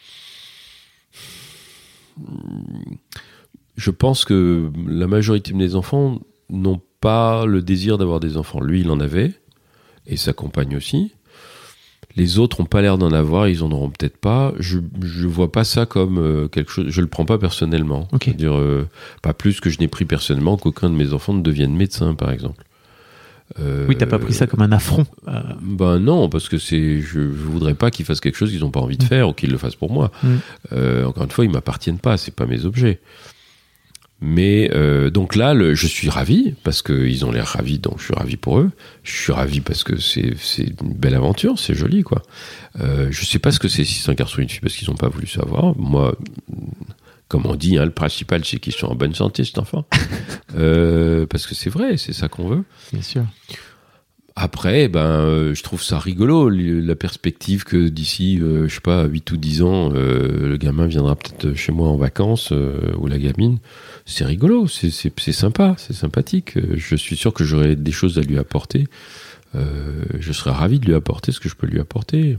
Je pense que la majorité de mes enfants n'ont pas le désir d'avoir des enfants. Lui, il en avait, et sa compagne aussi. Les autres n'ont pas l'air d'en avoir, ils en auront peut-être pas. Je je vois pas ça comme euh, quelque chose. Je le prends pas personnellement. Okay. C'est-à-dire euh, pas plus que je n'ai pris personnellement qu'aucun de mes enfants ne devienne médecin, par exemple. Euh, oui, t'as pas pris ça comme un affront. Euh... Ben non, parce que c'est. Je, je voudrais pas qu'ils fassent quelque chose qu'ils n'ont pas envie de mmh. faire ou qu'ils le fassent pour moi. Mmh. Euh, encore une fois, ils m'appartiennent pas. C'est pas mes objets. Mais euh, donc là, le, je suis ravi parce qu'ils ont l'air ravis, donc je suis ravi pour eux. Je suis ravi parce que c'est, c'est une belle aventure, c'est joli, quoi. Euh, je sais pas ce que c'est si c'est un garçon ou une fille parce qu'ils n'ont pas voulu savoir. Moi, comme on dit, hein, le principal c'est qu'ils sont en bonne santé, cet enfant. euh, parce que c'est vrai, c'est ça qu'on veut. Bien sûr. Après, ben, euh, je trouve ça rigolo, la perspective que d'ici, euh, je sais pas, huit ou dix ans, euh, le gamin viendra peut-être chez moi en vacances, euh, ou la gamine. C'est rigolo, c'est, c'est, c'est sympa, c'est sympathique. Je suis sûr que j'aurai des choses à lui apporter. Euh, je serai ravi de lui apporter ce que je peux lui apporter.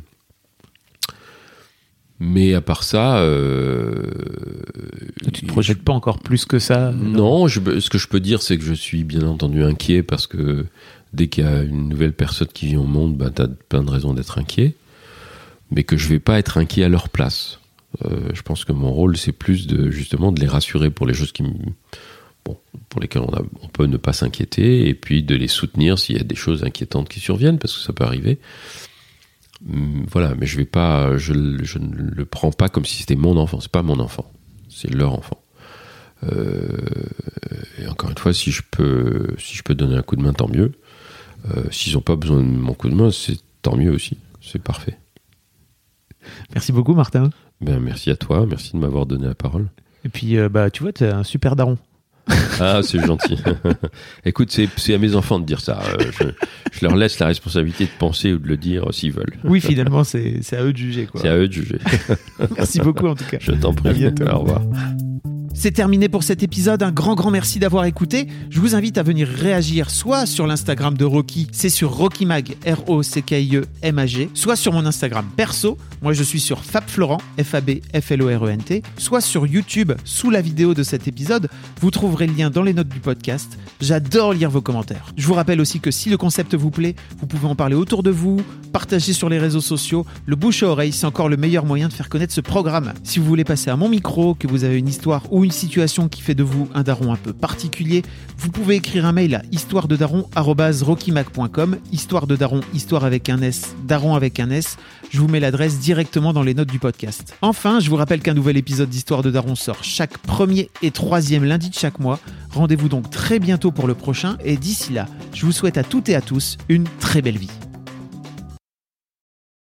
Mais à part ça... Euh, tu ne te projettes pas encore plus que ça? Non, je, ce que je peux dire, c'est que je suis bien entendu inquiet parce que dès qu'il y a une nouvelle personne qui vient au monde, ben, tu as plein de raisons d'être inquiet. Mais que je ne vais pas être inquiet à leur place. Euh, je pense que mon rôle, c'est plus de, justement, de les rassurer pour les choses qui, bon, pour lesquelles on, a, on peut ne pas s'inquiéter, et puis de les soutenir s'il y a des choses inquiétantes qui surviennent, parce que ça peut arriver. Voilà, mais je vais pas, je, je ne le prends pas comme si c'était mon enfant. C'est pas mon enfant, c'est leur enfant. Euh, et encore une fois, si je peux, si je peux donner un coup de main, tant mieux. Euh, s'ils n'ont pas besoin de mon coup de main, c'est tant mieux aussi. C'est parfait. Merci beaucoup, Martin. Ben, merci à toi, merci de m'avoir donné la parole. Et puis, euh, bah, tu vois, tu es un super daron. Ah, c'est gentil. Écoute, c'est, c'est à mes enfants de dire ça. Euh, je, je leur laisse la responsabilité de penser ou de le dire s'ils veulent. Oui, finalement, c'est, c'est à eux de juger, quoi. C'est à eux de juger. Merci beaucoup, en tout cas. Je t'en prie. À bientôt. Au revoir. C'est terminé pour cet épisode, un grand grand merci d'avoir écouté. Je vous invite à venir réagir soit sur l'Instagram de Rocky, c'est sur RockyMag, R O C K I E M A G, soit sur mon Instagram perso, moi je suis sur FabFlorent, F A B F L O R E N T, soit sur YouTube, sous la vidéo de cet épisode, vous trouverez le lien dans les notes du podcast. J'adore lire vos commentaires. Je vous rappelle aussi que si le concept vous plaît, vous pouvez en parler autour de vous, partager sur les réseaux sociaux. Le bouche à oreille, c'est encore le meilleur moyen de faire connaître ce programme. Si vous voulez passer à mon micro, que vous avez une histoire ou une situation qui fait de vous un daron un peu particulier, vous pouvez écrire un mail à histoire de daron arobase rockymac point com, histoire de daron, histoire avec un S, daron avec un S. Je vous mets l'adresse directement dans les notes du podcast. Enfin, je vous rappelle qu'un nouvel épisode d'Histoire de Daron sort chaque premier et troisième lundi de chaque mois. Rendez-vous donc très bientôt pour le prochain et d'ici là, je vous souhaite à toutes et à tous une très belle vie.